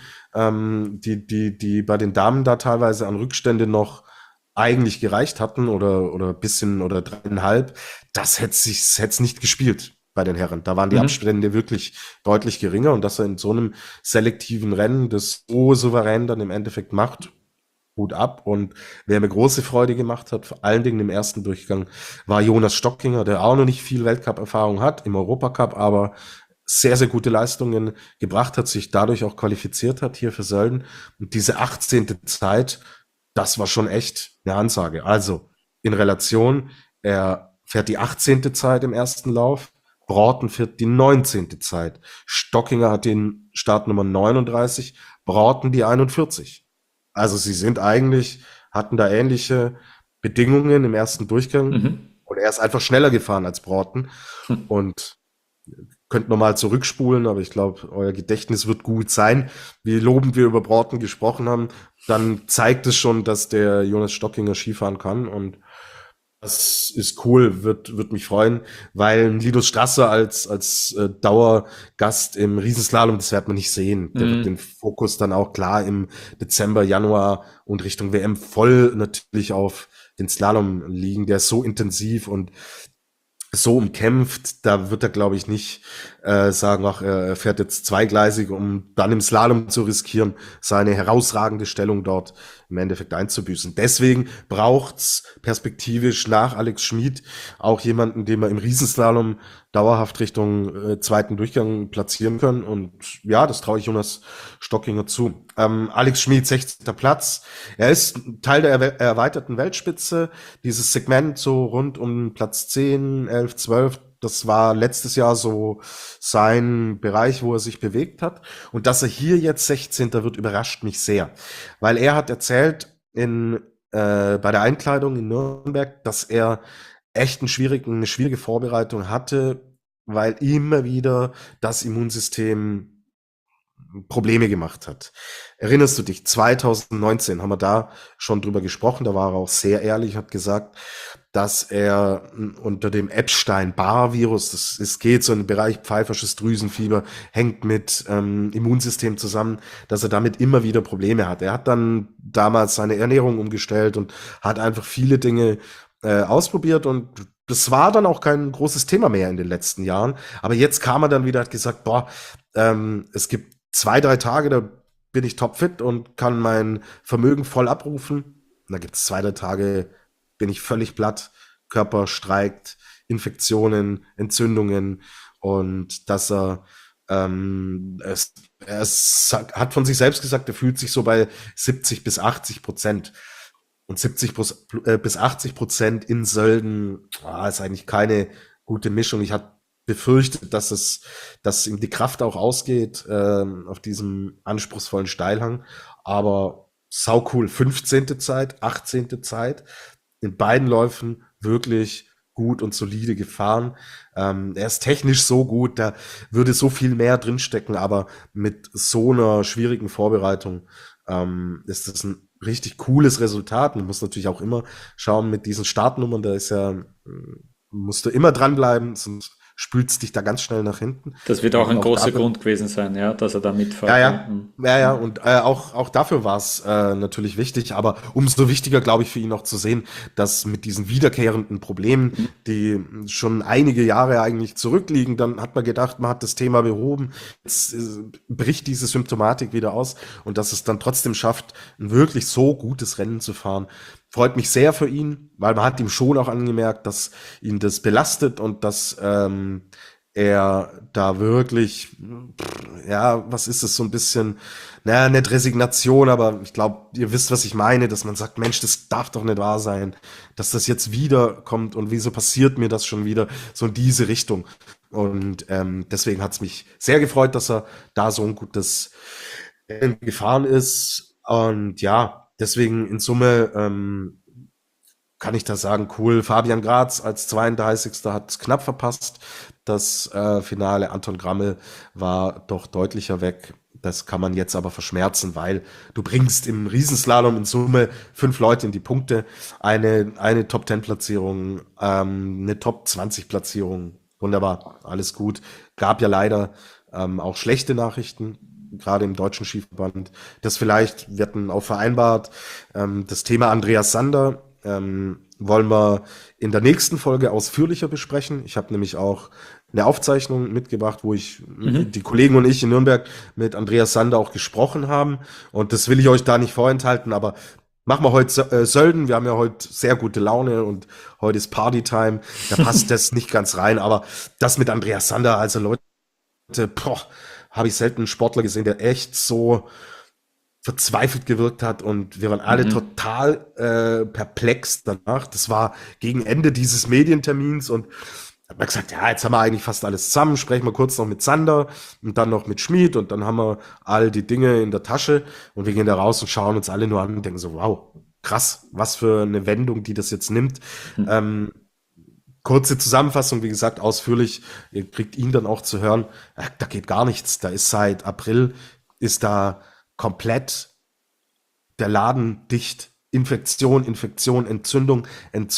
die bei den Damen da teilweise an Rückstände noch eigentlich gereicht hatten oder bisschen oder 3,5, das hätte nicht gespielt bei den Herren. Da waren die Abstände wirklich deutlich geringer und dass er in so einem selektiven Rennen das so souverän dann im Endeffekt macht, Hut ab. Und wer mir große Freude gemacht hat, vor allen Dingen im ersten Durchgang, war Jonas Stockinger, der auch noch nicht viel Weltcup-Erfahrung hat im Europacup, aber sehr, sehr gute Leistungen gebracht hat, sich dadurch auch qualifiziert hat hier für Sölden. Und diese 18. Zeit, das war schon echt eine Ansage. Also in Relation, er fährt die 18. Zeit im ersten Lauf, Broughton fährt die 19. Zeit. Stockinger hat den Startnummer 39, Broughton die 41. Also sie sind eigentlich, hatten da ähnliche Bedingungen im ersten Durchgang und er ist einfach schneller gefahren als Broughton und könnt nochmal zurückspulen, aber ich glaube, euer Gedächtnis wird gut sein. Wie lobend wir über Broughton gesprochen haben, dann zeigt es schon, dass der Jonas Stockinger Skifahren kann und das ist cool, wird mich freuen, weil Linus Strasser als Dauergast im Riesenslalom, das wird man nicht sehen. Der wird den Fokus dann auch klar im Dezember, Januar und Richtung WM voll natürlich auf den Slalom liegen. Der ist so intensiv und so umkämpft, da wird er, glaube ich, nicht sagen, ach, er fährt jetzt zweigleisig, um dann im Slalom zu riskieren, seine herausragende Stellung dort im Endeffekt einzubüßen. Deswegen braucht's perspektivisch nach Alex Schmid auch jemanden, den wir im Riesenslalom dauerhaft Richtung zweiten Durchgang platzieren können. Und ja, das traue ich Jonas Stockinger zu. Alex Schmid, 16. Platz. Er ist Teil der erweiterten Weltspitze. Dieses Segment so rund um Platz 10, 11, 12, das war letztes Jahr so sein Bereich, wo er sich bewegt hat. Und dass er hier jetzt 16. wird, überrascht mich sehr. Weil er hat erzählt bei der Einkleidung in Nürnberg, dass er echt eine schwierige Vorbereitung hatte, weil immer wieder das Immunsystem Probleme gemacht hat. Erinnerst du dich, 2019 haben wir da schon drüber gesprochen, da war er auch sehr ehrlich, hat gesagt, dass er unter dem Epstein-Barr-Virus, es geht so in den Bereich pfeifersches Drüsenfieber, hängt mit Immunsystem zusammen, dass er damit immer wieder Probleme hat. Er hat dann damals seine Ernährung umgestellt und hat einfach viele Dinge ausprobiert und das war dann auch kein großes Thema mehr in den letzten Jahren. Aber jetzt kam er dann wieder, hat gesagt, boah, es gibt 2, 3 Tage, da bin ich topfit und kann mein Vermögen voll abrufen. Und da gibt es 2, 3 Tage, bin ich völlig platt, Körper streikt, Infektionen, Entzündungen und dass er hat von sich selbst gesagt, er fühlt sich so bei 70-80%. Und 70-80% in Sölden ist eigentlich keine gute Mischung. Ich hatte befürchtet, dass ihm die Kraft auch ausgeht auf diesem anspruchsvollen Steilhang. Aber sau cool. 15. Zeit, 18. Zeit. In beiden Läufen wirklich gut und solide gefahren. Er ist technisch so gut, da würde so viel mehr drinstecken, aber mit so einer schwierigen Vorbereitung ist das ein richtig cooles Resultat. Man muss natürlich auch immer schauen mit diesen Startnummern, da ist ja, musst du immer dranbleiben, es sind spült's dich da ganz schnell nach hinten. Das wird auch ein Auch großer dafür, Grund gewesen sein, ja, dass er da mitfährt. ja, Ja. ja, ja, ja, und auch dafür war es natürlich wichtig, aber umso wichtiger, glaube ich, für ihn auch zu sehen, dass mit diesen wiederkehrenden Problemen, die schon einige Jahre eigentlich zurückliegen, dann hat man gedacht, man hat das Thema behoben, jetzt bricht diese Symptomatik wieder aus und dass es dann trotzdem schafft, ein wirklich so gutes Rennen zu fahren. Freut mich sehr für ihn, weil man hat ihm schon auch angemerkt, dass ihn das belastet und dass er da wirklich, ja, was ist es, so ein bisschen, naja, nicht Resignation, aber ich glaube, ihr wisst, was ich meine, dass man sagt, Mensch, das darf doch nicht wahr sein, dass das jetzt wieder kommt und wieso passiert mir das schon wieder, so in diese Richtung. Und deswegen hat es mich sehr gefreut, dass er da so ein gutes Rennen gefahren ist. Und ja, deswegen in Summe kann ich da sagen, cool. Fabian Graz als 32. hat es knapp verpasst. Das Finale, Anton Grammel war doch deutlicher weg. Das kann man jetzt aber verschmerzen, weil du bringst im Riesenslalom in Summe 5 Leute in die Punkte, eine Top-10-Platzierung, eine Top-20-Platzierung. Wunderbar, alles gut. Gab ja leider auch schlechte Nachrichten, gerade im Deutschen Skiverband. Das vielleicht, wir hatten auch vereinbart, das Thema Andreas Sander wollen wir in der nächsten Folge ausführlicher besprechen. Ich habe nämlich auch eine Aufzeichnung mitgebracht, wo die Kollegen und ich in Nürnberg mit Andreas Sander auch gesprochen haben. Und das will ich euch da nicht vorenthalten, aber machen wir heute Sölden. Wir haben ja heute sehr gute Laune und heute ist Partytime. Da passt das nicht ganz rein. Aber das mit Andreas Sander, also Leute, habe ich selten einen Sportler gesehen, der echt so verzweifelt gewirkt hat und wir waren alle total perplex danach. Das war gegen Ende dieses Medientermins und hat man gesagt, ja, jetzt haben wir eigentlich fast alles zusammen, sprechen wir kurz noch mit Sander und dann noch mit Schmid und dann haben wir all die Dinge in der Tasche und wir gehen da raus und schauen uns alle nur an und denken so, wow, krass, was für eine Wendung, die das jetzt nimmt. Kurze Zusammenfassung, wie gesagt, ausführlich, ihr kriegt ihn dann auch zu hören, da geht gar nichts, da ist seit April, ist da komplett der Laden dicht. Infektion, Entzündung.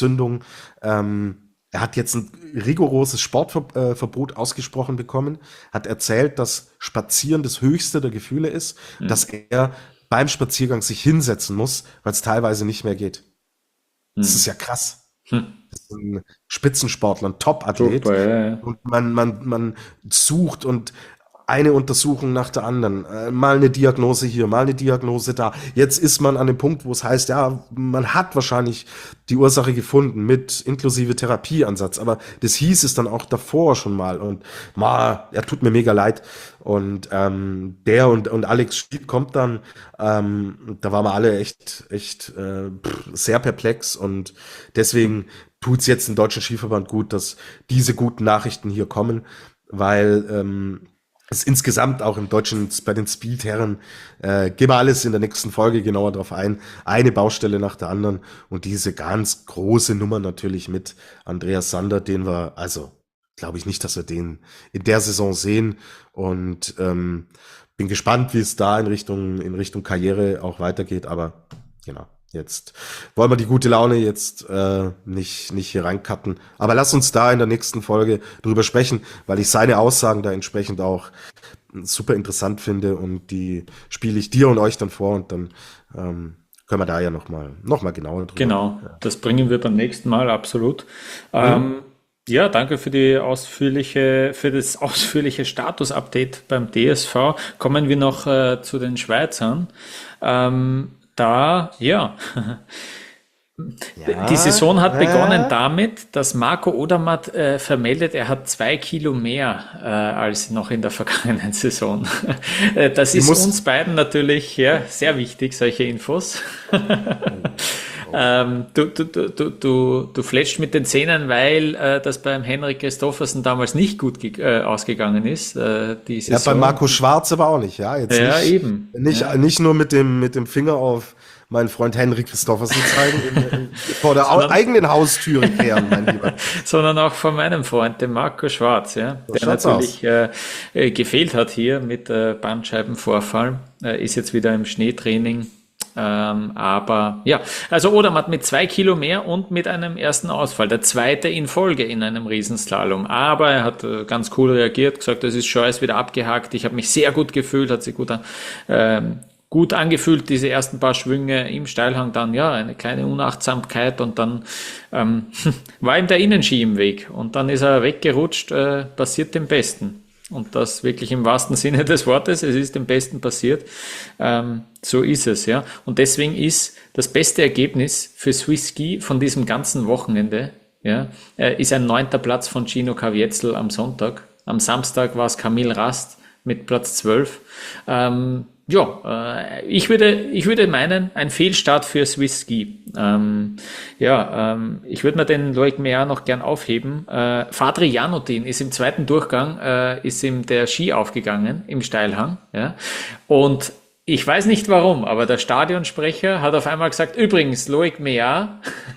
Er hat jetzt ein rigoroses Sportverbot ausgesprochen bekommen, hat erzählt, dass Spazieren das höchste der Gefühle ist, dass er beim Spaziergang sich hinsetzen muss, weil es teilweise nicht mehr geht. Das ist ja krass. Das ist ein Spitzensportler, ein Top-Athlet. Super, ja. Und man sucht und eine Untersuchung nach der anderen, mal eine Diagnose hier, mal eine Diagnose da. Jetzt ist man an dem Punkt, wo es heißt, ja, man hat wahrscheinlich die Ursache gefunden mit inklusive Therapieansatz, aber das hieß es dann auch davor schon mal und er tut mir mega leid und der und Alex Schied kommt dann, da waren wir alle echt sehr perplex und deswegen tut's jetzt im Deutschen Skiverband gut, dass diese guten Nachrichten hier kommen, weil es insgesamt auch im Deutschen bei den Speedherren, gehen wir alles in der nächsten Folge genauer drauf ein, eine Baustelle nach der anderen und diese ganz große Nummer natürlich mit Andreas Sander, den wir, also glaube ich nicht, dass wir den in der Saison sehen und bin gespannt, wie es da in Richtung Karriere auch weitergeht, aber genau. Jetzt wollen wir die gute Laune jetzt nicht hier reincutten. Aber lass uns da in der nächsten Folge drüber sprechen, weil ich seine Aussagen da entsprechend auch super interessant finde und die spiele ich dir und euch dann vor und dann können wir da ja noch mal genauer drüber. Genau, das bringen wir beim nächsten Mal, absolut. Ja, danke für das ausführliche Status-Update beim DSV. Kommen wir noch zu den Schweizern. Die Saison hat begonnen damit, dass Marco Odermatt vermeldet, er hat 2 Kilo mehr als noch in der vergangenen Saison. Das ist uns beiden natürlich sehr wichtig, solche Infos. Du fletscht mit den Zähnen, weil das beim Henrik Christoffersen damals nicht gut ausgegangen ist. Die Saison. Ja, bei Marco Schwarz aber auch nicht, ja. Jetzt ja, nicht, eben. Nicht nur mit dem Finger auf meinen Freund Henrik Christoffersen zeigen, vor der eigenen Haustüre kehren, mein Lieber. Sondern auch von meinem Freund, dem Marco Schwarz, ja, der natürlich gefehlt hat hier mit Bandscheibenvorfall, ist jetzt wieder im Schneetraining Aber ja, also Odermatt mit 2 Kilo mehr und mit einem ersten Ausfall, der zweite in Folge in einem Riesenslalom. Aber er hat ganz cool reagiert, gesagt, das ist schon alles wieder abgehakt. Ich habe mich sehr gut gefühlt, hat sich gut angefühlt, diese ersten paar Schwünge im Steilhang, dann ja, eine kleine Unachtsamkeit und dann war ihm der Innenski im Weg und dann ist er weggerutscht, passiert dem Besten. Und das wirklich im wahrsten Sinne des Wortes, es ist dem Besten passiert. So ist es, ja. Und deswegen ist das beste Ergebnis für Swiss Ski von diesem ganzen Wochenende, ja, ist ein 9. Platz von Gino Caviezel am Sonntag. Am Samstag war es Camille Rast mit Platz 12. Ich würde meinen, ein Fehlstart für Swiss Ski. Ich würde mir den Loic Meillard noch gern aufheben. Fadri Janotin ist im zweiten Durchgang, ist ihm der Ski aufgegangen im Steilhang, ja. Und ich weiß nicht warum, aber der Stadionsprecher hat auf einmal gesagt, übrigens, Loic Meillard,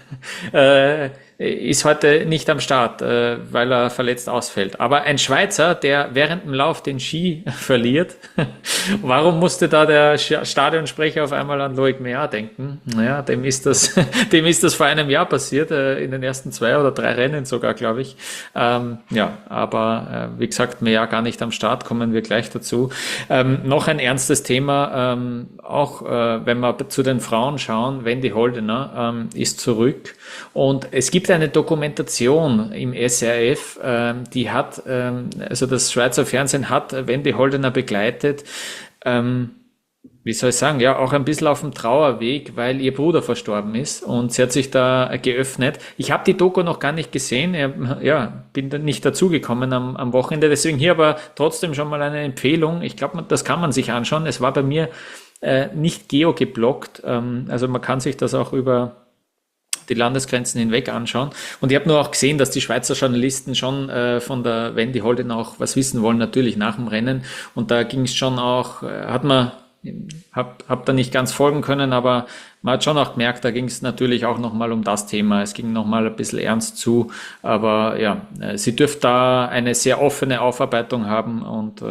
ist heute nicht am Start, weil er verletzt ausfällt. Aber ein Schweizer, der während dem Lauf den Ski verliert, warum musste da der Stadionsprecher auf einmal an Loic Meillard denken? Naja, dem ist das vor einem Jahr passiert, in den ersten 2 oder 3 Rennen sogar, glaube ich. Wie gesagt, Meillard gar nicht am Start, kommen wir gleich dazu. Noch ein ernstes Thema, wenn wir zu den Frauen schauen, Wendy Holdener ist zurück und es gibt eine Dokumentation im SRF, die hat, also das Schweizer Fernsehen hat Wendy Holdener begleitet, wie soll ich sagen, ja, auch ein bisschen auf dem Trauerweg, weil ihr Bruder verstorben ist und sie hat sich da geöffnet. Ich habe die Doku noch gar nicht gesehen, bin da nicht dazugekommen am Wochenende, deswegen hier aber trotzdem schon mal eine Empfehlung. Ich glaube, das kann man sich anschauen. Es war bei mir nicht geo-geblockt, also man kann sich das auch über die Landesgrenzen hinweg anschauen. Und ich habe nur auch gesehen, dass die Schweizer Journalisten schon von der Wendy Holden auch was wissen wollen, natürlich nach dem Rennen. Und da ging es schon auch, hab da nicht ganz folgen können, aber man hat schon auch gemerkt, da ging es natürlich auch nochmal um das Thema. Es ging nochmal ein bisschen ernst zu, aber ja, sie dürfte da eine sehr offene Aufarbeitung haben und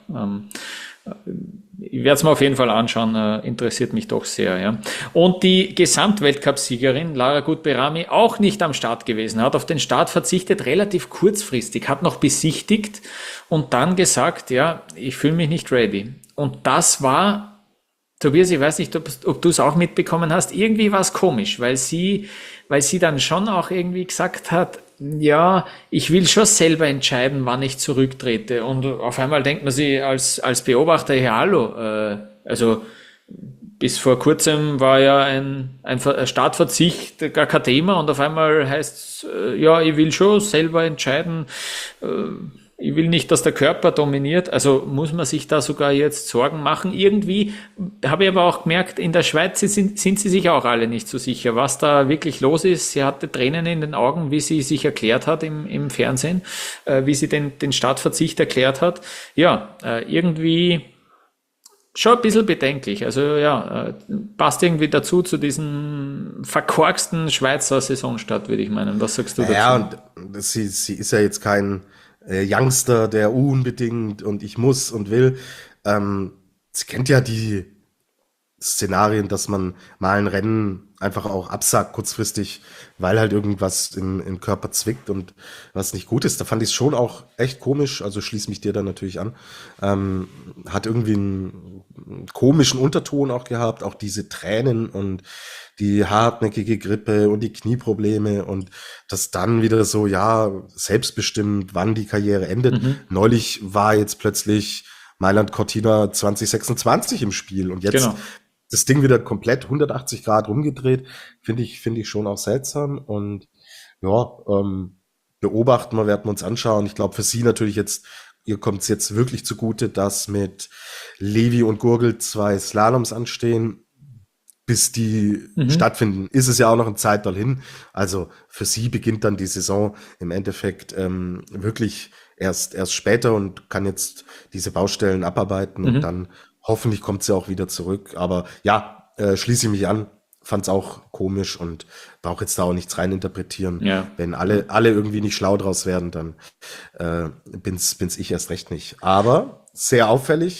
ich werde es mir auf jeden Fall anschauen, interessiert mich doch sehr. Ja. Und die Gesamtweltcup-Siegerin Lara Gut-Berami auch nicht am Start gewesen, hat auf den Start verzichtet, relativ kurzfristig, hat noch besichtigt und dann gesagt, ja, ich fühle mich nicht ready. Und das war, Tobias, ich weiß nicht, ob du es auch mitbekommen hast, irgendwie war es komisch, weil sie dann schon auch irgendwie gesagt hat, ja, ich will schon selber entscheiden, wann ich zurücktrete. Und auf einmal denkt man sich als Beobachter, ja, hallo, also bis vor kurzem war ja ein Startverzicht gar kein Thema und auf einmal heißt es, ja, ich will schon selber entscheiden, ich will nicht, dass der Körper dominiert, also muss man sich da sogar jetzt Sorgen machen. Irgendwie habe ich aber auch gemerkt, in der Schweiz sind sie sich auch alle nicht so sicher, was da wirklich los ist. Sie hatte Tränen in den Augen, wie sie sich erklärt hat im Fernsehen, wie sie den Startverzicht erklärt hat. Ja, irgendwie schon ein bisschen bedenklich. Also ja, passt irgendwie dazu zu diesem verkorksten Schweizer Saisonstart, würde ich meinen. Was sagst du dazu? Ja, und sie ist ja jetzt kein Youngster, der unbedingt und ich muss und will. Sie kennt ja die Szenarien, dass man mal ein Rennen einfach auch absagt kurzfristig, weil halt irgendwas im Körper zwickt und was nicht gut ist. Da fand ich es schon auch echt komisch, also schließe mich dir dann natürlich an. Hat irgendwie einen komischen Unterton auch gehabt, auch diese Tränen und die hartnäckige Grippe und die Knieprobleme und das dann wieder so, ja, selbstbestimmt, wann die Karriere endet. Neulich war jetzt plötzlich Mailand Cortina 2026 im Spiel und jetzt das Ding wieder komplett 180 Grad rumgedreht, finde ich schon auch seltsam und ja, beobachten wir, werden wir uns anschauen. Ich glaube für sie natürlich jetzt, ihr kommt es jetzt wirklich zugute, dass mit Levi und Gurgel 2 Slaloms anstehen. Bis die stattfinden, ist es ja auch noch ein Zeitdoll hin. Also für sie beginnt dann die Saison im Endeffekt wirklich erst später und kann jetzt diese Baustellen abarbeiten und dann hoffentlich kommt sie auch wieder zurück. Aber ja, schließe ich mich an, fand es auch komisch und brauche jetzt da auch nichts reininterpretieren. Ja. Wenn alle irgendwie nicht schlau draus werden, dann bin's ich erst recht nicht. Aber sehr auffällig,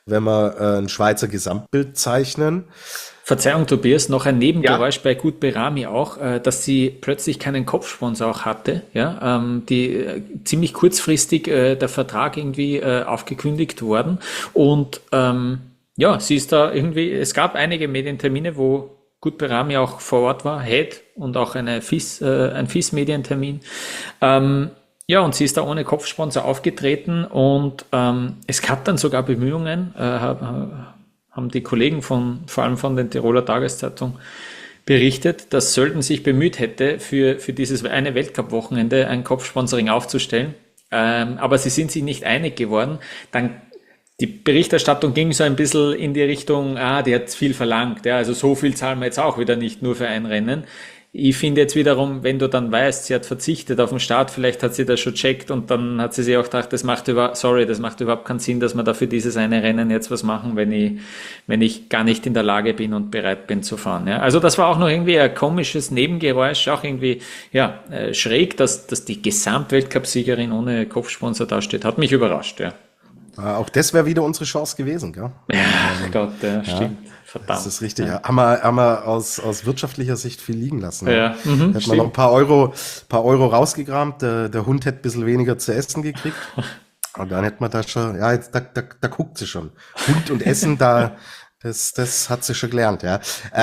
wenn wir ein Schweizer Gesamtbild zeichnen. Verzeihung, Tobias, noch ein Nebengeräusch bei Gut Berami auch, dass sie plötzlich keinen Kopfsponsor auch hatte, ja, die ziemlich kurzfristig der Vertrag irgendwie aufgekündigt worden und ja, sie ist da irgendwie, es gab einige Medientermine, wo Gut Berami auch vor Ort war, Head und auch ein FIS-Medientermin. Ja, und sie ist da ohne Kopfsponsor aufgetreten und es gab dann sogar Bemühungen, haben die Kollegen vor allem von den Tiroler Tageszeitung berichtet, dass Sölden sich bemüht hätte, für dieses eine Weltcup-Wochenende ein Kopfsponsoring aufzustellen. Aber sie sind sich nicht einig geworden. Dann die Berichterstattung ging so ein bisschen in die Richtung, die hat viel verlangt. Ja, also so viel zahlen wir jetzt auch wieder nicht nur für ein Rennen. Ich finde jetzt wiederum, wenn du dann weißt, sie hat verzichtet auf den Start, vielleicht hat sie das schon checkt und dann hat sie sich auch gedacht, das macht überhaupt keinen Sinn, dass wir da für dieses eine Rennen jetzt was machen, wenn ich gar nicht in der Lage bin und bereit bin zu fahren. Ja. Also das war auch noch irgendwie ein komisches Nebengeräusch, auch irgendwie schräg, dass die Gesamtweltcup-Siegerin ohne Kopfsponsor dasteht. Hat mich überrascht, ja. Auch das wäre wieder unsere Chance gewesen, gell? Ja, Gott, stimmt. Verdammt. Das ist richtig. Ja. Haben wir aus wirtschaftlicher Sicht viel liegen lassen. Ja, Hätten wir noch ein paar Euro rausgekramt, der Hund hätte ein bisschen weniger zu essen gekriegt. Und dann hätten wir da schon, ja, jetzt, da guckt sie schon. Hund und Essen, das hat sie schon gelernt, ja.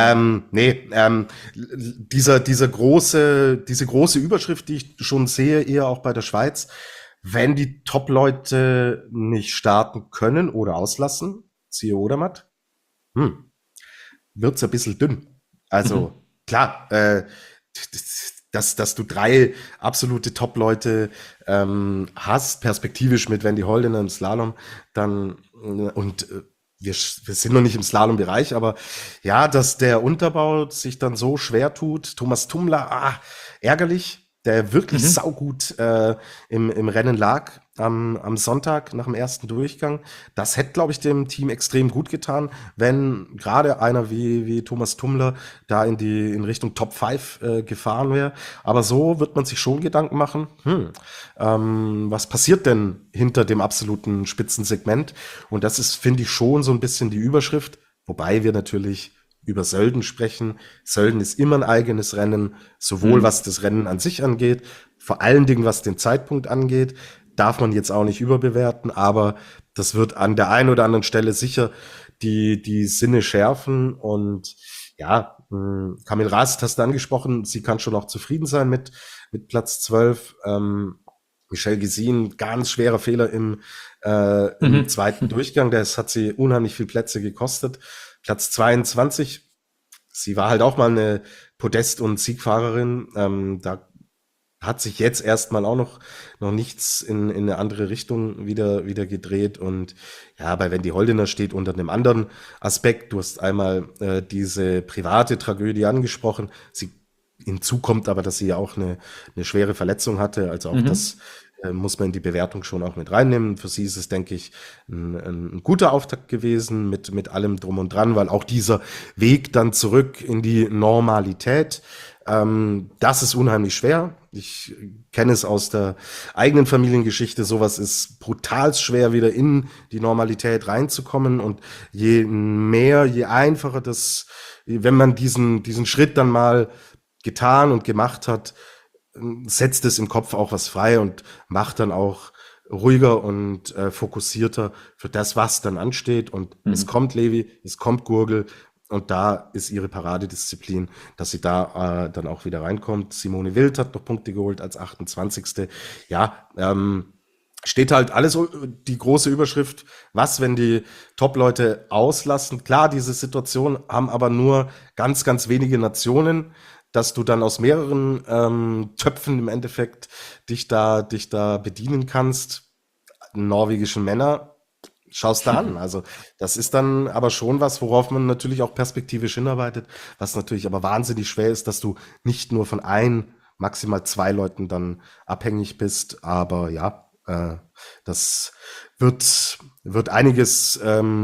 Diese große Überschrift, die ich schon sehe, eher auch bei der Schweiz, wenn die Top-Leute nicht starten können oder auslassen, siehe Odermatt, wird's ein bisschen dünn. Also, klar, dass du 3 absolute Top-Leute hast, perspektivisch mit Wendy Holdener im Slalom, dann und wir sind noch nicht im Slalom-Bereich, aber ja, dass der Unterbau sich dann so schwer tut. Thomas Tummler, ärgerlich, der wirklich saugut im Rennen lag am Sonntag nach dem ersten Durchgang. Das hätte, glaube ich, dem Team extrem gut getan, wenn gerade einer wie Thomas Tummler da in Richtung Top 5 gefahren wäre. Aber so wird man sich schon Gedanken machen, was passiert denn hinter dem absoluten Spitzensegment? Und das ist, finde ich, schon so ein bisschen die Überschrift, wobei wir natürlich über Sölden sprechen. Sölden ist immer ein eigenes Rennen, sowohl was das Rennen an sich angeht, vor allen Dingen was den Zeitpunkt angeht, darf man jetzt auch nicht überbewerten, aber das wird an der einen oder anderen Stelle sicher die Sinne schärfen und ja, Kamil Rast hast du angesprochen, sie kann schon auch zufrieden sein mit Platz 12. Michelle Gesin, ganz schwerer Fehler im zweiten Durchgang, das hat sie unheimlich viel Plätze gekostet. Platz 22, sie war halt auch mal eine Podest- und Siegfahrerin, da hat sich jetzt erstmal auch noch nichts in eine andere Richtung wieder gedreht und ja, bei Wendy Holdener steht unter einem anderen Aspekt. Du hast einmal diese private Tragödie angesprochen. Hinzu kommt aber, dass sie ja auch eine schwere Verletzung hatte, also auch das muss man in die Bewertung schon auch mit reinnehmen. Für sie ist es, denke ich, ein guter Auftakt gewesen mit allem drum und dran, weil auch dieser Weg dann zurück in die Normalität, das ist unheimlich schwer. Ich kenne es aus der eigenen Familiengeschichte. Sowas ist brutal schwer, wieder in die Normalität reinzukommen. Und je mehr, je einfacher das, wenn man diesen Schritt dann mal getan und gemacht hat, setzt es im Kopf auch was frei und macht dann auch ruhiger und fokussierter für das, was dann ansteht. Und es kommt Levi, es kommt Gurgel. Und da ist ihre Paradedisziplin, dass sie da dann auch wieder reinkommt. Simone Wild hat noch Punkte geholt als 28. Ja, steht halt alles die große Überschrift, was, wenn die Top-Leute auslassen. Klar, diese Situation haben aber nur ganz, ganz wenige Nationen, dass du dann aus mehreren Töpfen im Endeffekt dich da bedienen kannst. Norwegischen Männer, schaust da an. Also das ist dann aber schon was, worauf man natürlich auch perspektivisch hinarbeitet, was natürlich aber wahnsinnig schwer ist, dass du nicht nur von maximal 2 Leuten dann abhängig bist. Aber ja, das wird einiges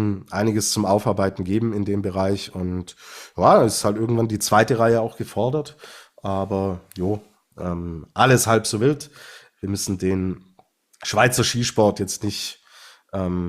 zum Aufarbeiten geben in dem Bereich. Und ja, ist halt irgendwann die zweite Reihe auch gefordert. Aber alles halb so wild. Wir müssen den Schweizer Skisport jetzt nicht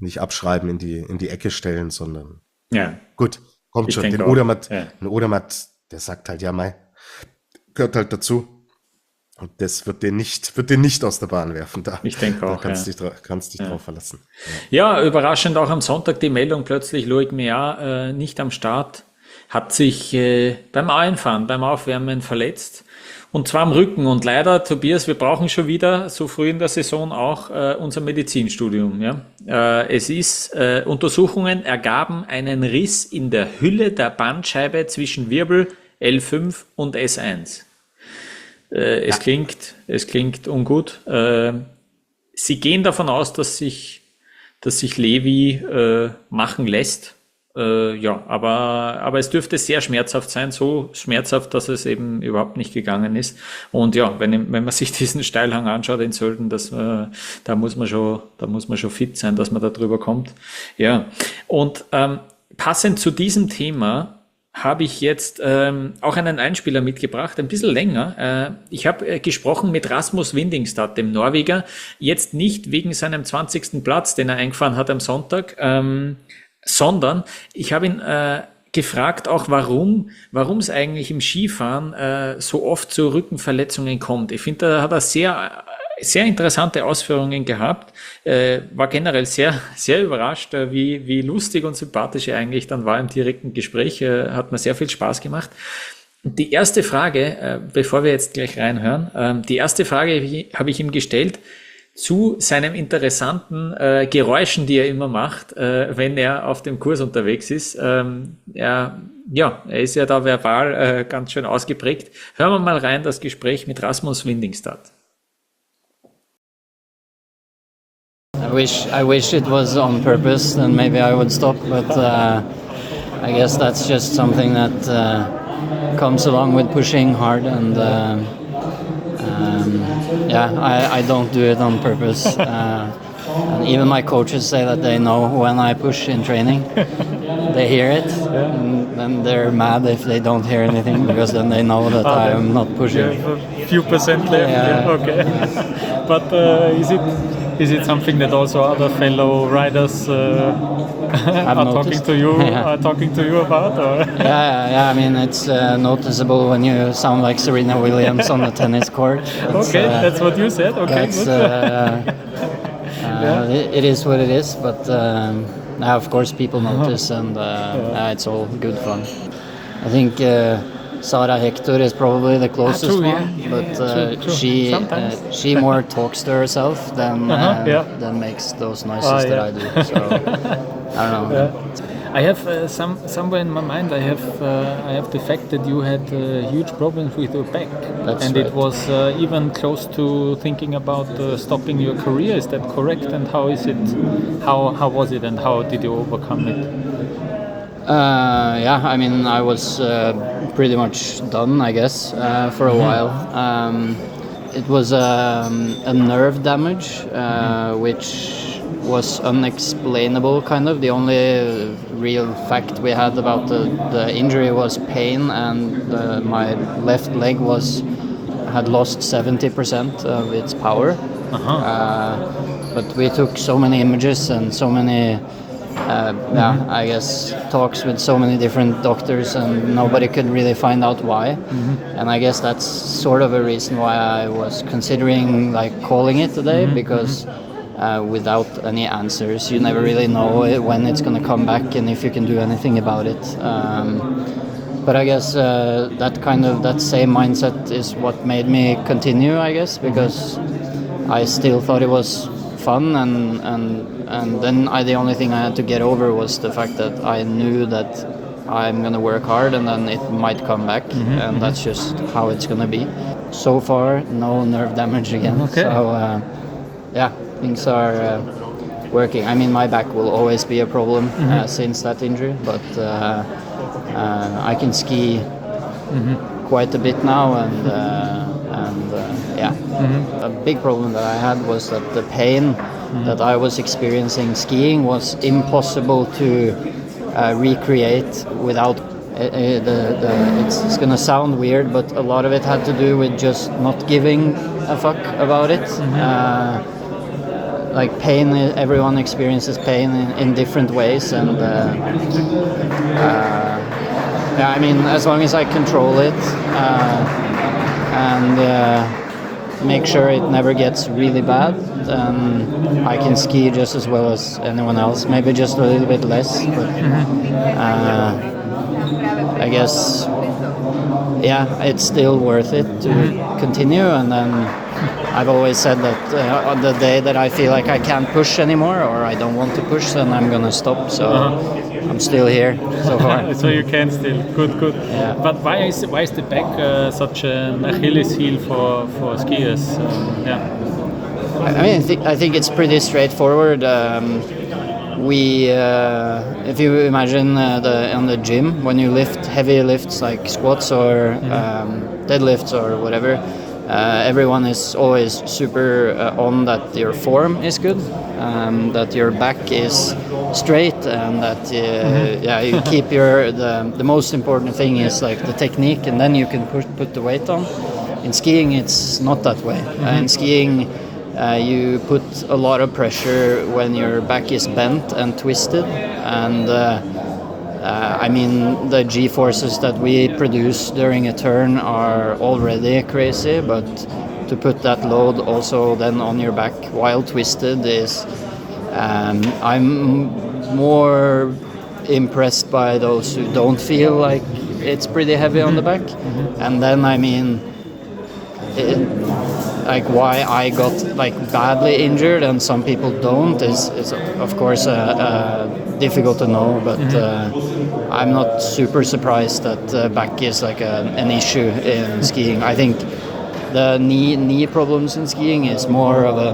nicht abschreiben, in die Ecke stellen, sondern Ja, gut, kommt ich schon. denke Den auch. Odermatt, Ja. den Odermatt, der sagt halt, ja, mei, gehört halt dazu. Und das wird den nicht aus der Bahn werfen. Ich denke auch, kannst ja. dich drauf verlassen. Ja, überraschend auch am Sonntag die Meldung plötzlich, Loic Meillard nicht am Start, hat sich beim Einfahren, beim Aufwärmen verletzt. Und zwar am Rücken. Und leider, Tobias, wir brauchen schon wieder, so früh in der Saison auch, unser Medizinstudium. Ja? Untersuchungen ergaben einen Riss in der Hülle der Bandscheibe zwischen Wirbel L5 und S1. Es klingt ungut. Sie gehen davon aus, dass sich Levi machen lässt. Aber es dürfte sehr schmerzhaft sein, so schmerzhaft, dass es eben überhaupt nicht gegangen ist. Und ja, wenn man sich diesen Steilhang anschaut in Sölden, da muss man schon fit sein, dass man da drüber kommt. Ja. Und passend zu diesem Thema habe ich jetzt auch einen Einspieler mitgebracht, ein bisschen länger. Ich habe gesprochen mit Rasmus Windingstad, dem Norweger, jetzt nicht wegen seinem 20. Platz, den er eingefahren hat am Sonntag, sondern ich habe ihn gefragt auch, warum es eigentlich im Skifahren so oft zu Rückenverletzungen kommt. Ich finde, da hat er sehr interessante Ausführungen gehabt, war generell sehr, sehr überrascht, wie lustig und sympathisch er eigentlich dann war im direkten Gespräch, hat mir sehr viel Spaß gemacht. Und die erste Frage, bevor wir jetzt gleich reinhören, die erste Frage habe ich ihm gestellt zu seinen interessanten Geräuschen, die er immer macht, wenn er auf dem Kurs unterwegs ist. Er ist ja da verbal ganz schön ausgeprägt. Hören wir mal rein, das Gespräch mit Rasmus Windingstad. I wish it was on purpose, then maybe I would stop. But I guess that's just something that comes along with pushing hard, and I don't do it on purpose. And even my coaches say that they know when I push in training. They hear it, and then they're mad if they don't hear anything, because then they know that I'm not pushing. A few percent left. Yeah. Okay. But is it something that also other fellow riders are noticed. talking to you about? Or? Yeah. I mean, it's noticeable when you sound like Serena Williams on the tennis court. That's what you said. Okay, good. It is what it is, but of course people notice, and it's all good fun. I think Sara Hector is probably the closest one, but true. she more talks to herself than makes those noises that I do. So I don't know. I have somewhere in my mind. I have the fact that you had huge problems with your back, That's right. It was even close to thinking about stopping your career. Is that correct? And how is it? How was it? And how did you overcome it? I mean, I was pretty much done, I guess, for a while. It was a nerve damage, which was unexplainable, kind of. The only real fact we had about the injury was pain, and my left leg had lost 70% of its power. But we took so many images and so many I guess talks with so many different doctors, and nobody could really find out why. And I guess that's sort of a reason why I was considering like calling it today, because without any answers, you never really know when it's going to come back and if you can do anything about it. But I guess that same mindset is what made me continue, I guess, because I still thought it was fun, and then the only thing I had to get over was the fact that I knew that I'm gonna work hard and then it might come back, and that's just how it's gonna be. So far, no nerve damage again. Okay. So things are working. I mean, my back will always be a problem since that injury, but I can ski quite a bit now, and a big problem that I had was that the pain that I was experiencing skiing was impossible to recreate without it's gonna sound weird, but a lot of it had to do with just not giving a fuck about it. like pain. Everyone experiences pain in different ways, and yeah, I mean, as long as I control it and make sure it never gets really bad, then I can ski just as well as anyone else. Maybe just a little bit less, but I guess, yeah, it's still worth it to continue. And then I've always said that on the day that I feel like I can't push anymore or I don't want to push, then I'm gonna stop. So I'm still here so far. So you can still. Good. Yeah. But why is the back such an Achilles heel for skiers? Yeah. I mean, I think it's pretty straightforward. If you imagine on the gym, when you lift heavy lifts like squats or deadlifts or whatever, everyone is always super on that your form is good, that your back is straight, and that you keep the most important thing is like the technique, and then you can put the weight on. In skiing, it's not that way. In skiing, you put a lot of pressure when your back is bent and twisted, and I mean, the G-forces that we produce during a turn are already crazy, but to put that load also then on your back while twisted is, I'm more impressed by those who don't feel like it's pretty heavy on the back. And then, I mean, like why I got like badly injured and some people don't is of course difficult to know, but I'm not super surprised that back is like an issue in skiing. I think the knee problems in skiing is more of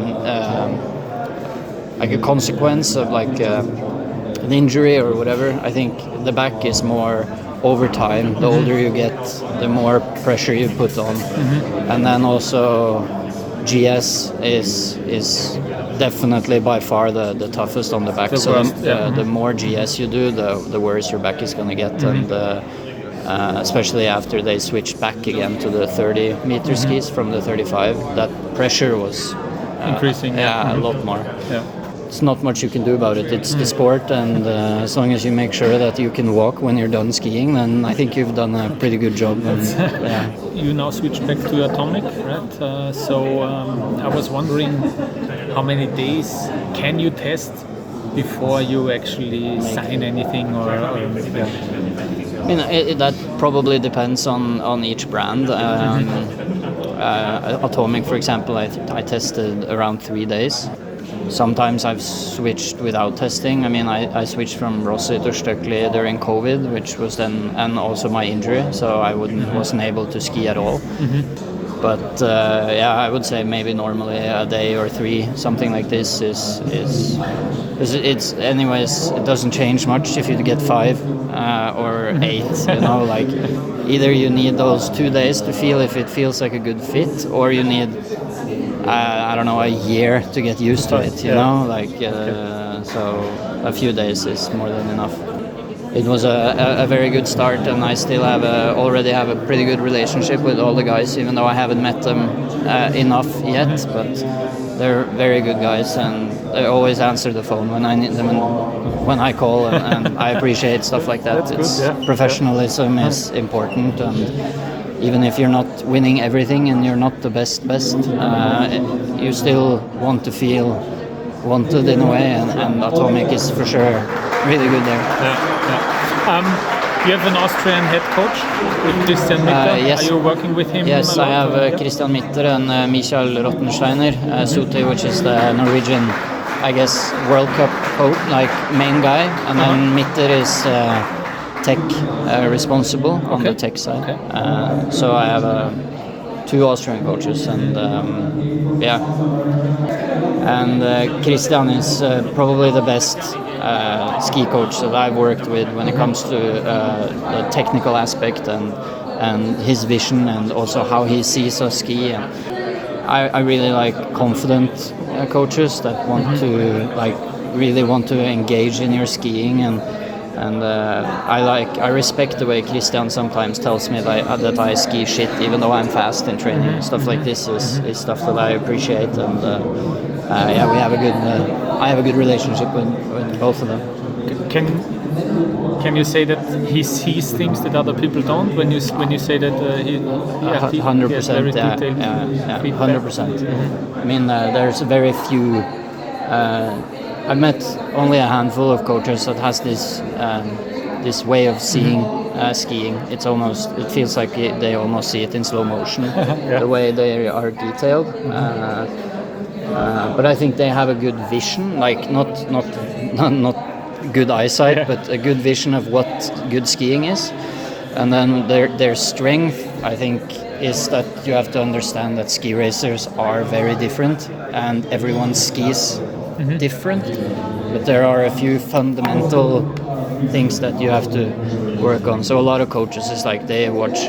like a consequence of like an injury or whatever. I think the back is more over time. The older you get, the more pressure you put on, and then also GS is definitely by far the toughest on the back. The more GS you do, the worse your back is going to get, and especially after they switched back again to the 30-meter skis from the 35, that pressure was increasing. A lot more. Yeah. It's not much you can do about it. It's the sport, and as long as you make sure that you can walk when you're done skiing, then I think you've done a pretty good job. And, You now switch back to Atomic, right? So I was wondering how many days can you test before you actually sign anything, or I mean, that probably depends on each brand. Atomic, for example, I tested around 3 days. Sometimes I've switched without testing. I mean, I switched from Rossi to Stöckli during COVID, which was then, and also my injury, so I wasn't able to ski at all. But I would say maybe normally a day or 3, something like this is it's anyways, it doesn't change much if you get 5 or 8. You know, like either you need those 2 days to feel if it feels like a good fit, or you need I don't know, a year to get used to it, you know, like so a few days is more than enough. It was a very good start, and I still already have a pretty good relationship with all the guys, even though I haven't met them enough yet, but they're very good guys, and they always answer the phone when I need them and when I call, and I appreciate stuff like that. Professionalism is important, and even if you're not winning everything and you're not the best, you still want to feel wanted in a way, and Atomic is for sure really good there. You have an Austrian head coach with Christian Mitter. Yes. Are you working with him? Yes, I have Christian Mitter and Michael Rottensteiner, Suti, which is the Norwegian, I guess, World Cup coach, like main guy, and then Mitter is tech responsible on the tech side. So I have 2 Austrian coaches, and Christian is probably the best ski coach that I've worked with when it comes to the technical aspect and his vision, and also how he sees us ski. And I really like confident coaches that want to really want to engage in your skiing, and And I respect the way Christian sometimes tells me that I ski shit, even though I'm fast in training. Stuff like this is stuff that I appreciate, and yeah, I have a good relationship with both of them. Can you say that he sees things that other people don't when you say that he 100%, yeah, 100%. I mean, there's very few. I've met only a handful of coaches that has this way of seeing skiing. It feels like they almost see it in slow motion, the way they are detailed. But I think they have a good vision, like not good eyesight, but a good vision of what good skiing is. And then their strength, I think, is that you have to understand that ski racers are very different, and everyone skis different. But there are a few fundamental things that you have to work on. So a lot of coaches is like they watch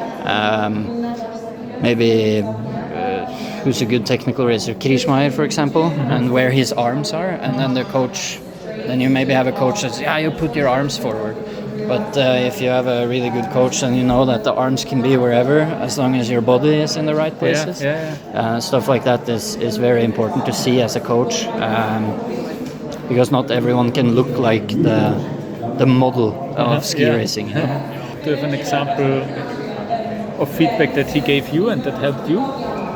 maybe who's a good technical racer, Krijsmaier, for example, and where his arms are, and then the coach. Then you maybe have a coach that says, yeah, you put your arms forward. But if you have a really good coach, then you know that the arms can be wherever, as long as your body is in the right places. Stuff like that is very important to see as a coach, because not everyone can look like the model of ski racing. You know? Do you have an example of feedback that he gave you and that helped you?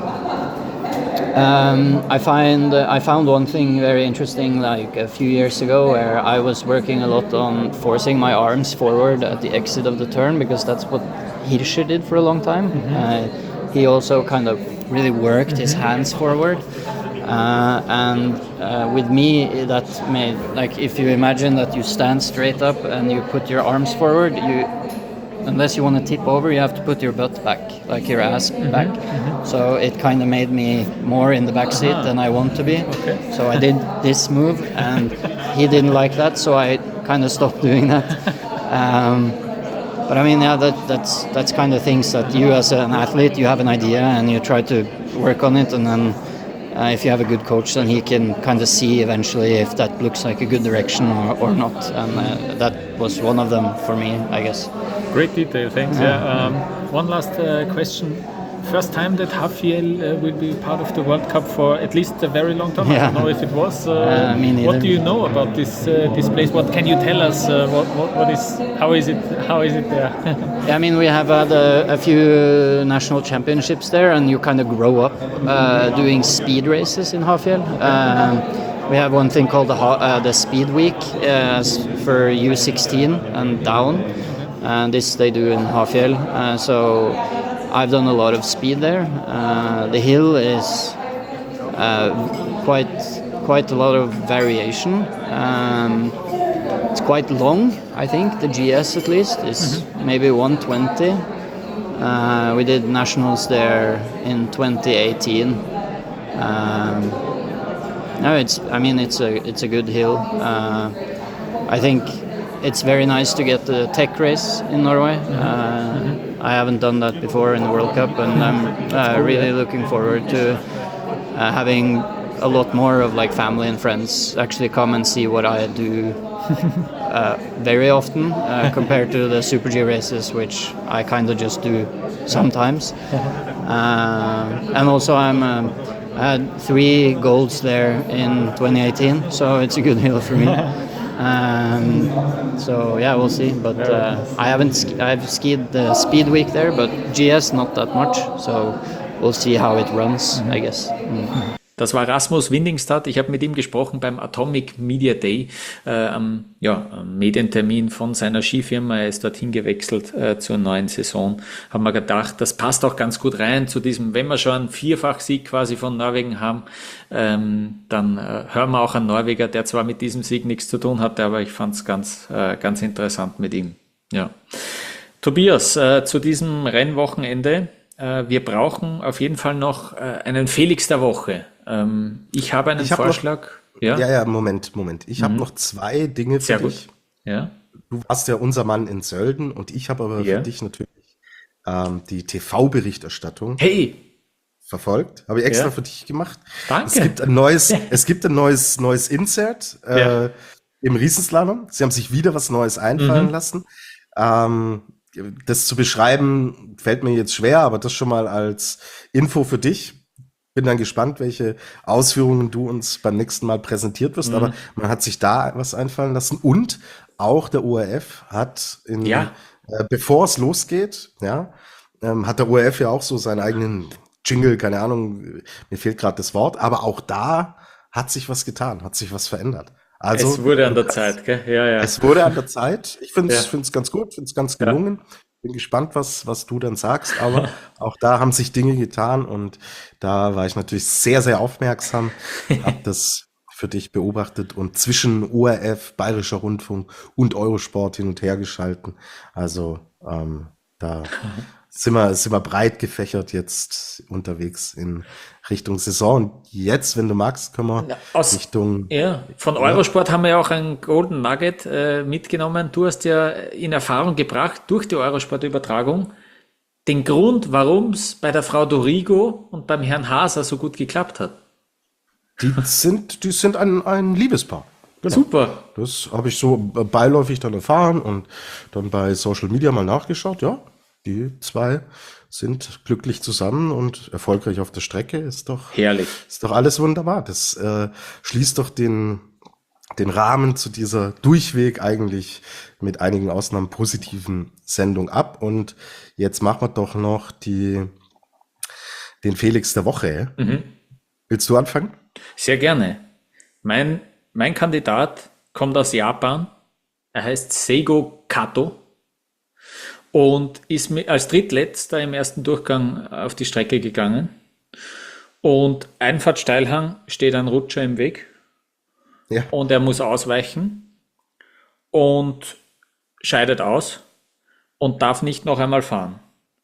I found one thing very interesting, like a few years ago, where I was working a lot on forcing my arms forward at the exit of the turn, because that's what Hirscher did for a long time. He also kind of really worked his hands forward, and with me that made, like, if you imagine that you stand straight up and you put your arms forward, unless you want to tip over, you have to put your butt back, like your ass back. So it kind of made me more in the back seat than I want to be. So I did this move, and he didn't like that, so I kind of stopped doing that. But I mean, yeah, that's kind of things that you as an athlete, you have an idea and you try to work on it, and then if you have a good coach, then he can kind of see eventually if that looks like a good direction or not. And that was one of them for me, I guess. Great detail, thanks. One last question. First time that Hafjell will be part of the World Cup for at least a very long time. I don't know if it was. Me neither. What do you know about this place? What can you tell us? How is it there? I mean, we have had a few national championships there, and you kind of grow up doing speed races in Hafjell. We have one thing called the Speed Week for U16 and down. And this they do in Hafjell. So I've done a lot of speed there. The hill is quite a lot of variation. It's quite long, I think. The GS at least is maybe 120. We did nationals there in 2018. No, it's a good hill. I think it's very nice to get the tech race in Norway. I haven't done that before in the World Cup, and I'm really looking forward to having a lot more of like family and friends actually come and see what I do very often compared to the Super G races, which I kind of just do sometimes. And also I had 3 golds there in 2018, so it's a good hill for me. So yeah, we'll see. But I've skied the Speed Week there, but GS not that much. So we'll see how it runs, I guess. Das war Rasmus Windingstad. Ich habe mit ihm gesprochen beim Atomic Media Day, am Medientermin von seiner Skifirma. Er ist dorthin gewechselt zur neuen Saison. Haben wir gedacht, das passt auch ganz gut rein zu diesem, wenn wir schon einen Vierfach-Sieg quasi von Norwegen haben, dann hören wir auch einen Norweger, der zwar mit diesem Sieg nichts zu tun hatte, aber ich fand es ganz interessant mit ihm. Ja. Tobias, zu diesem Rennwochenende. Wir brauchen auf jeden Fall noch einen Felix der Woche. Ich habe einen Vorschlag. Moment. Ich habe noch 2 Dinge für dich. Gut. Ja. Du warst ja unser Mann in Sölden, und ich habe aber für dich natürlich die TV-Berichterstattung verfolgt. Habe ich extra für dich gemacht. Danke. Es gibt ein neues Insert. im Riesenslalom. Sie haben sich wieder was Neues einfallen lassen. Das zu beschreiben, fällt mir jetzt schwer, aber das schon mal als Info für dich. Bin dann gespannt, welche Ausführungen du uns beim nächsten Mal präsentiert wirst. Aber man hat sich da was einfallen lassen. Und auch der ORF hat bevor es losgeht, hat der ORF ja auch so seinen eigenen Jingle, keine Ahnung, mir fehlt gerade das Wort, aber auch da hat sich was getan, hat sich was verändert. Also, es wurde an der Zeit, gell? Ja. Es wurde an der Zeit. Ich finde es ganz gut, finde es ganz gelungen. Bin gespannt, was du dann sagst, aber auch da haben sich Dinge getan und da war ich natürlich sehr, sehr aufmerksam, habe das für dich beobachtet und zwischen ORF, Bayerischer Rundfunk und Eurosport hin und her geschalten. Also da sind wir breit gefächert jetzt unterwegs in Richtung Saison. Und jetzt, wenn du magst, können wir Richtung... Ja, von Eurosport haben wir ja auch ein Golden Nugget mitgenommen. Du hast ja in Erfahrung gebracht, durch die Eurosport-Übertragung, den Grund, warum es bei der Frau Dorigo und beim Herrn Haser so gut geklappt hat. Die sind ein Liebespaar. Genau. Super. Das habe ich so beiläufig dann erfahren und dann bei Social Media mal nachgeschaut. Ja, die zwei sind glücklich zusammen und erfolgreich auf der Strecke. Ist doch herrlich. Ist doch alles wunderbar. Das schließt doch den Rahmen zu dieser durchweg eigentlich mit einigen Ausnahmen positiven Sendung ab. Und jetzt machen wir doch noch den Felix der Woche. Willst du anfangen? Sehr gerne. Mein Kandidat kommt aus Japan. Er heißt Seigo Kato und ist als Drittletzter im ersten Durchgang auf die Strecke gegangen. Und Einfahrtsteilhang steht ein Rutscher im Weg. Ja. Und er muss ausweichen und scheidet aus und darf nicht noch einmal fahren.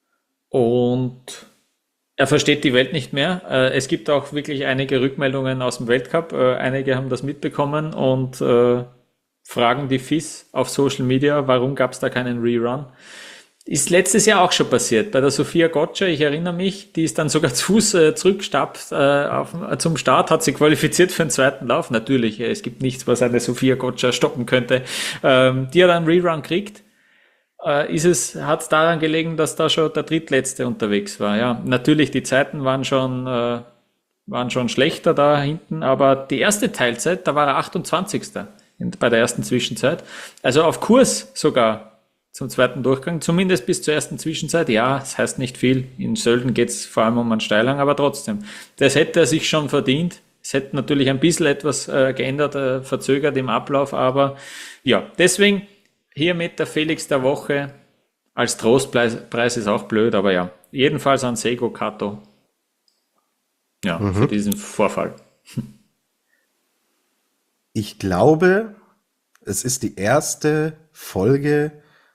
Und er versteht die Welt nicht mehr. Es gibt auch wirklich einige Rückmeldungen aus dem Weltcup. Einige haben das mitbekommen und fragen die FIS auf Social Media, warum gab es da keinen Rerun? Ist letztes Jahr auch schon passiert. Bei der Sophia Gotcha, ich erinnere mich, die ist dann sogar zu Fuß zurückgestappt zum Start, hat sie qualifiziert für den zweiten Lauf. Natürlich, es gibt nichts, was eine Sophia Gotcha stoppen könnte. Die hat einen Rerun gekriegt. Hat es daran gelegen, dass da schon der Drittletzte unterwegs war. Ja, natürlich, die Zeiten waren schon schlechter da hinten, aber die erste Teilzeit, da war er 28. bei der ersten Zwischenzeit. Also auf Kurs sogar zum zweiten Durchgang, zumindest bis zur ersten Zwischenzeit. Ja, das heißt nicht viel. In Sölden geht es vor allem um einen Steilhang, aber trotzdem. Das hätte er sich schon verdient. Es hätte natürlich ein bisschen etwas geändert, verzögert im Ablauf, aber ja, deswegen hiermit der Felix der Woche. Als Trostpreis ist auch blöd, aber ja, jedenfalls an Seigo Kato. Ja, für diesen Vorfall. Ich glaube, es ist die erste Folge,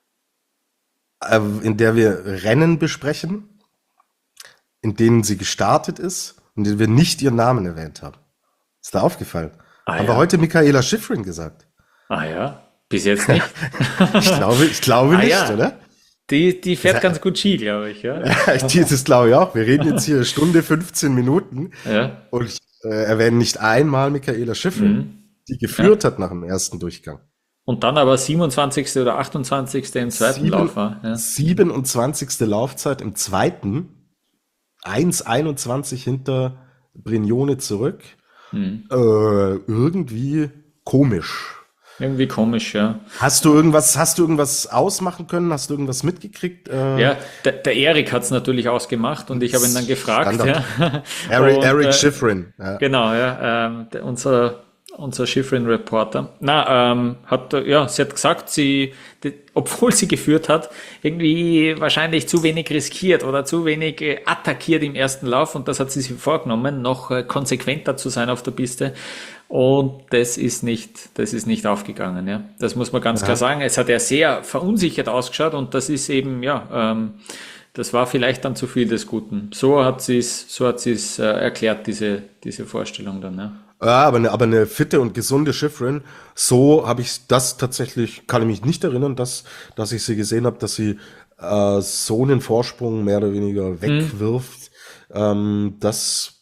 in der wir Rennen besprechen, in denen sie gestartet ist und in denen wir nicht ihren Namen erwähnt haben. Ist da aufgefallen? Haben wir heute Michaela Schifrin gesagt? Ah ja, bis jetzt nicht. ich glaube nicht, ja. Oder? Die fährt ganz gut Ski, glaube ich. Ja. Das glaube ich auch. Wir reden jetzt hier eine Stunde, 15 Minuten und erwähnen nicht einmal Michaela Schifrin, die geführt hat nach dem ersten Durchgang. Und dann aber 27. oder 28. im zweiten Lauf war. Ja. 27. Laufzeit im zweiten, 1,21 hinter Brignone zurück. Irgendwie komisch. Irgendwie komisch, ja. Hast du irgendwas ausmachen können? Hast du irgendwas mitgekriegt? Ja, der Erik hat es natürlich ausgemacht und ich habe ihn dann gefragt. Ja. Eric Schifrin. Ja. Genau, ja. Unser Schifrin-Reporter. Sie hat gesagt, obwohl sie geführt hat, irgendwie wahrscheinlich zu wenig riskiert oder zu wenig attackiert im ersten Lauf und das hat sie sich vorgenommen, noch konsequenter zu sein auf der Piste. Und das ist nicht aufgegangen, ja. Das muss man ganz klar sagen. Es hat ja sehr verunsichert ausgeschaut und das ist eben, das war vielleicht dann zu viel des Guten. So hat sie es erklärt, diese Vorstellung dann, ja. Ja, aber eine fitte und gesunde Schifrin, so habe ich das tatsächlich, kann ich mich nicht erinnern, dass ich sie gesehen habe, dass sie so einen Vorsprung mehr oder weniger wegwirft. Das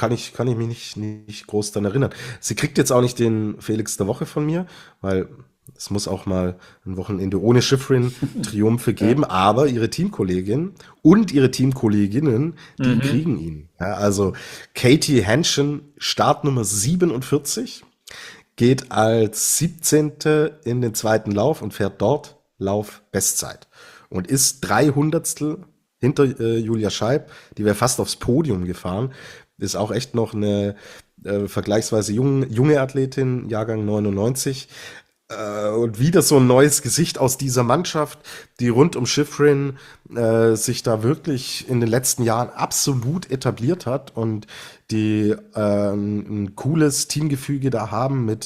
kann ich mich nicht groß daran erinnern. Sie kriegt jetzt auch nicht den Felix der Woche von mir, weil es muss auch mal ein Wochenende ohne Schifrin Triumphe geben, aber ihre Teamkollegin und ihre Teamkolleginnen, die kriegen ihn. Ja, also Katie Henschen, Startnummer 47, geht als 17. in den zweiten Lauf und fährt dort Lauf-Bestzeit und ist 300stel hinter Julia Scheib, die wäre fast aufs Podium gefahren, ist auch echt noch eine vergleichsweise junge Athletin, Jahrgang 99. Und wieder so ein neues Gesicht aus dieser Mannschaft, die rund um Schifrin sich da wirklich in den letzten Jahren absolut etabliert hat und die ein cooles Teamgefüge da haben mit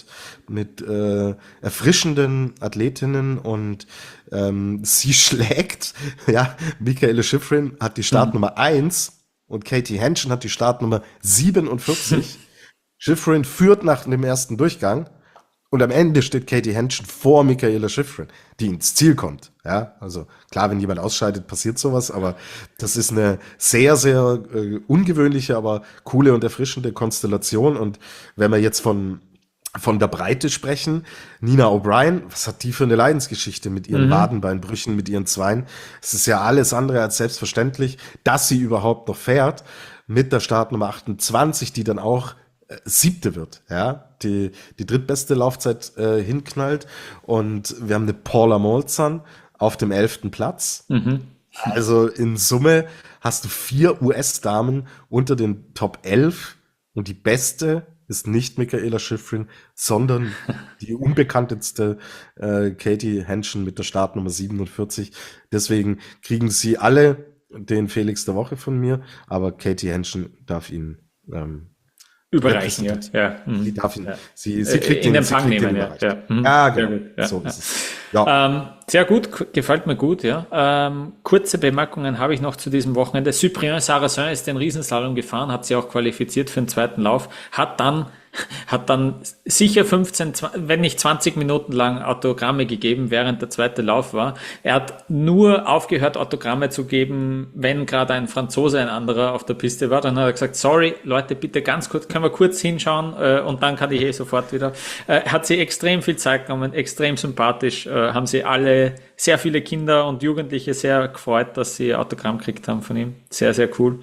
erfrischenden Athletinnen und sie schlägt, ja, Michaela Schifrin hat die Startnummer 1 und Katie Henschen hat die Startnummer 47. Schifrin führt nach dem ersten Durchgang. Und am Ende steht Katie Henschen vor Michaela Schifrin, die ins Ziel kommt. Ja, also klar, wenn jemand ausscheidet, passiert sowas, aber das ist eine sehr, sehr ungewöhnliche, aber coole und erfrischende Konstellation. Und wenn wir jetzt von der Breite sprechen, Nina O'Brien, was hat die für eine Leidensgeschichte mit ihren Wadenbeinbrüchen, mit ihren Zweien? Es ist ja alles andere als selbstverständlich, dass sie überhaupt noch fährt mit der Startnummer 28, die dann auch 7. wird, ja, die drittbeste Laufzeit hinknallt und wir haben eine Paula Molzan auf dem 11. Platz. Also in Summe hast du 4 US-Damen unter den Top 11 und die beste ist nicht Michaela Schifrin, sondern die unbekannteste Katie Henschen mit der Startnummer 47. Deswegen kriegen sie alle den Felix der Woche von mir, aber Katie Henschen darf ihn überreichen, ja. Sie darf ihn, sie kriegt in den Empfang nehmen, ja. Ja, genau. Gut, ja. So ist es. Ja. Sehr gut, gefällt mir gut, ja. Kurze Bemerkungen habe ich noch zu diesem Wochenende. Cyprien Sarrazin ist den Riesenslalom gefahren, hat sich auch qualifiziert für den zweiten Lauf, hat dann sicher 15, wenn nicht 20 Minuten lang Autogramme gegeben, während der zweite Lauf war. Er hat nur aufgehört, Autogramme zu geben, wenn gerade ein Franzose, ein anderer auf der Piste war. Dann hat er gesagt, sorry, Leute, bitte ganz kurz, können wir kurz hinschauen und dann kann ich sofort wieder. Er hat sie extrem viel Zeit genommen, extrem sympathisch, haben sie alle, sehr viele Kinder und Jugendliche sehr gefreut, dass sie Autogramm gekriegt haben von ihm. Sehr, sehr cool.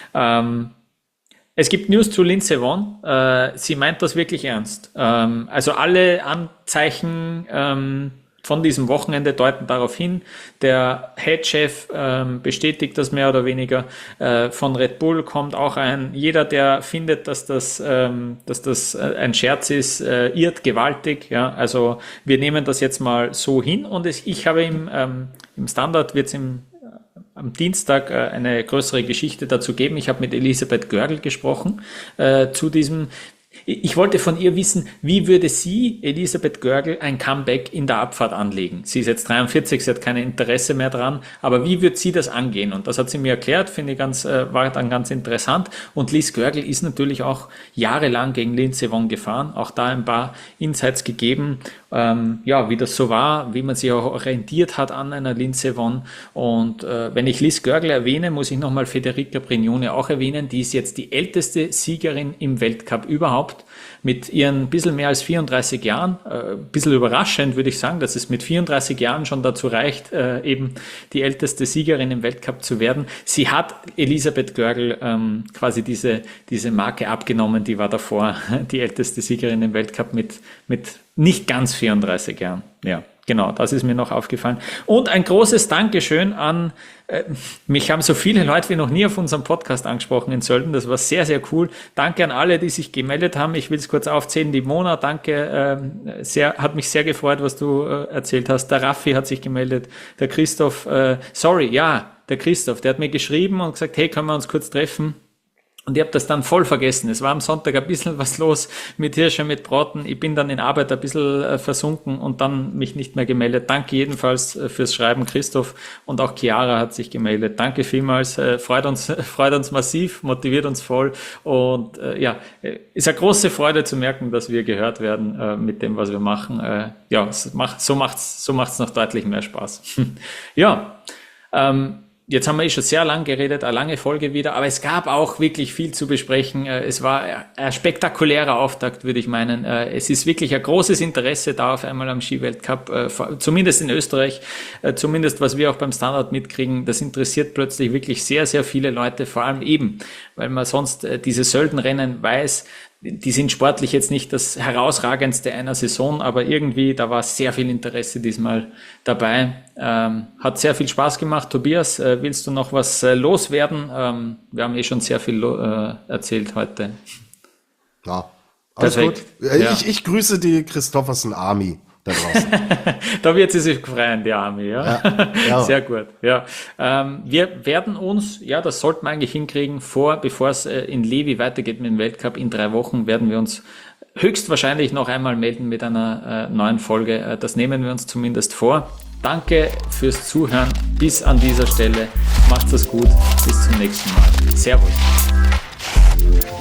Es gibt News zu Lindsey Vonn. Sie meint das wirklich ernst. Also alle Anzeichen von diesem Wochenende deuten darauf hin. Der Headchef bestätigt das mehr oder weniger. Von Red Bull kommt auch jeder, der findet, dass das ein Scherz ist, irrt gewaltig. Ja, also wir nehmen das jetzt mal so hin. Und ich habe im Standard wird es am Dienstag eine größere Geschichte dazu geben. Ich habe mit Elisabeth Görgel gesprochen zu diesem. Ich wollte von ihr wissen, wie würde sie, Elisabeth Görgel, ein Comeback in der Abfahrt anlegen? Sie ist jetzt 43, sie hat kein Interesse mehr dran, aber wie wird sie das angehen? Und das hat sie mir erklärt, finde ich war dann ganz interessant. Und Liz Görgel ist natürlich auch jahrelang gegen Lindsey Vonn gefahren, auch da ein paar Insights gegeben, wie das so war, wie man sich auch orientiert hat an einer Lindsey Vonn. Und wenn ich Liz Görgel erwähne, muss ich nochmal Federica Brignone auch erwähnen, die ist jetzt die älteste Siegerin im Weltcup überhaupt. Mit ihren bisschen mehr als 34 Jahren, ein bisschen überraschend würde ich sagen, dass es mit 34 Jahren schon dazu reicht, eben die älteste Siegerin im Weltcup zu werden. Sie hat Elisabeth Görgel quasi diese Marke abgenommen, die war davor die älteste Siegerin im Weltcup mit nicht ganz 34 Jahren. Ja. Genau, das ist mir noch aufgefallen. Und ein großes Dankeschön an, mich haben so viele Leute wie noch nie auf unserem Podcast angesprochen in Sölden. Das war sehr, sehr cool. Danke an alle, die sich gemeldet haben. Ich will es kurz aufzählen. Die Mona, danke, hat mich sehr gefreut, was du erzählt hast. Der Raffi hat sich gemeldet. Der Christoph, der Christoph, der hat mir geschrieben und gesagt, hey, können wir uns kurz treffen? Und ich habe das dann voll vergessen. Es war am Sonntag ein bisschen was los mit Hirsche, mit Braten. Ich bin dann in Arbeit ein bisschen versunken und dann mich nicht mehr gemeldet. Danke jedenfalls fürs Schreiben, Christoph. Und auch Chiara hat sich gemeldet. Danke vielmals. Freut uns massiv, motiviert uns voll. Und ist eine große Freude zu merken, dass wir gehört werden mit dem, was wir machen. So macht's noch deutlich mehr Spaß. jetzt haben wir schon sehr lang geredet, eine lange Folge wieder, aber es gab auch wirklich viel zu besprechen. Es war ein spektakulärer Auftakt, würde ich meinen. Es ist wirklich ein großes Interesse da auf einmal am Skiweltcup, zumindest in Österreich, zumindest was wir auch beim Standard mitkriegen. Das interessiert plötzlich wirklich sehr, sehr viele Leute, vor allem eben, weil man sonst diese Söldenrennen weiß, die sind sportlich jetzt nicht das herausragendste einer Saison, aber irgendwie, da war sehr viel Interesse diesmal dabei. Hat sehr viel Spaß gemacht. Tobias, willst du noch was loswerden? Wir haben schon sehr viel erzählt heute. Ja, alles perfekt. Gut. Ich grüße die Christoffersen Army da draußen. Da wird sie sich freuen, die Army, ja. Sehr gut, ja. Wir werden uns, das sollten wir eigentlich hinkriegen, bevor es in Levi weitergeht mit dem Weltcup, in 3 Wochen werden wir uns höchstwahrscheinlich noch einmal melden mit einer neuen Folge. Das nehmen wir uns zumindest vor. Danke fürs Zuhören. Bis an dieser Stelle. Macht's es gut. Bis zum nächsten Mal. Servus.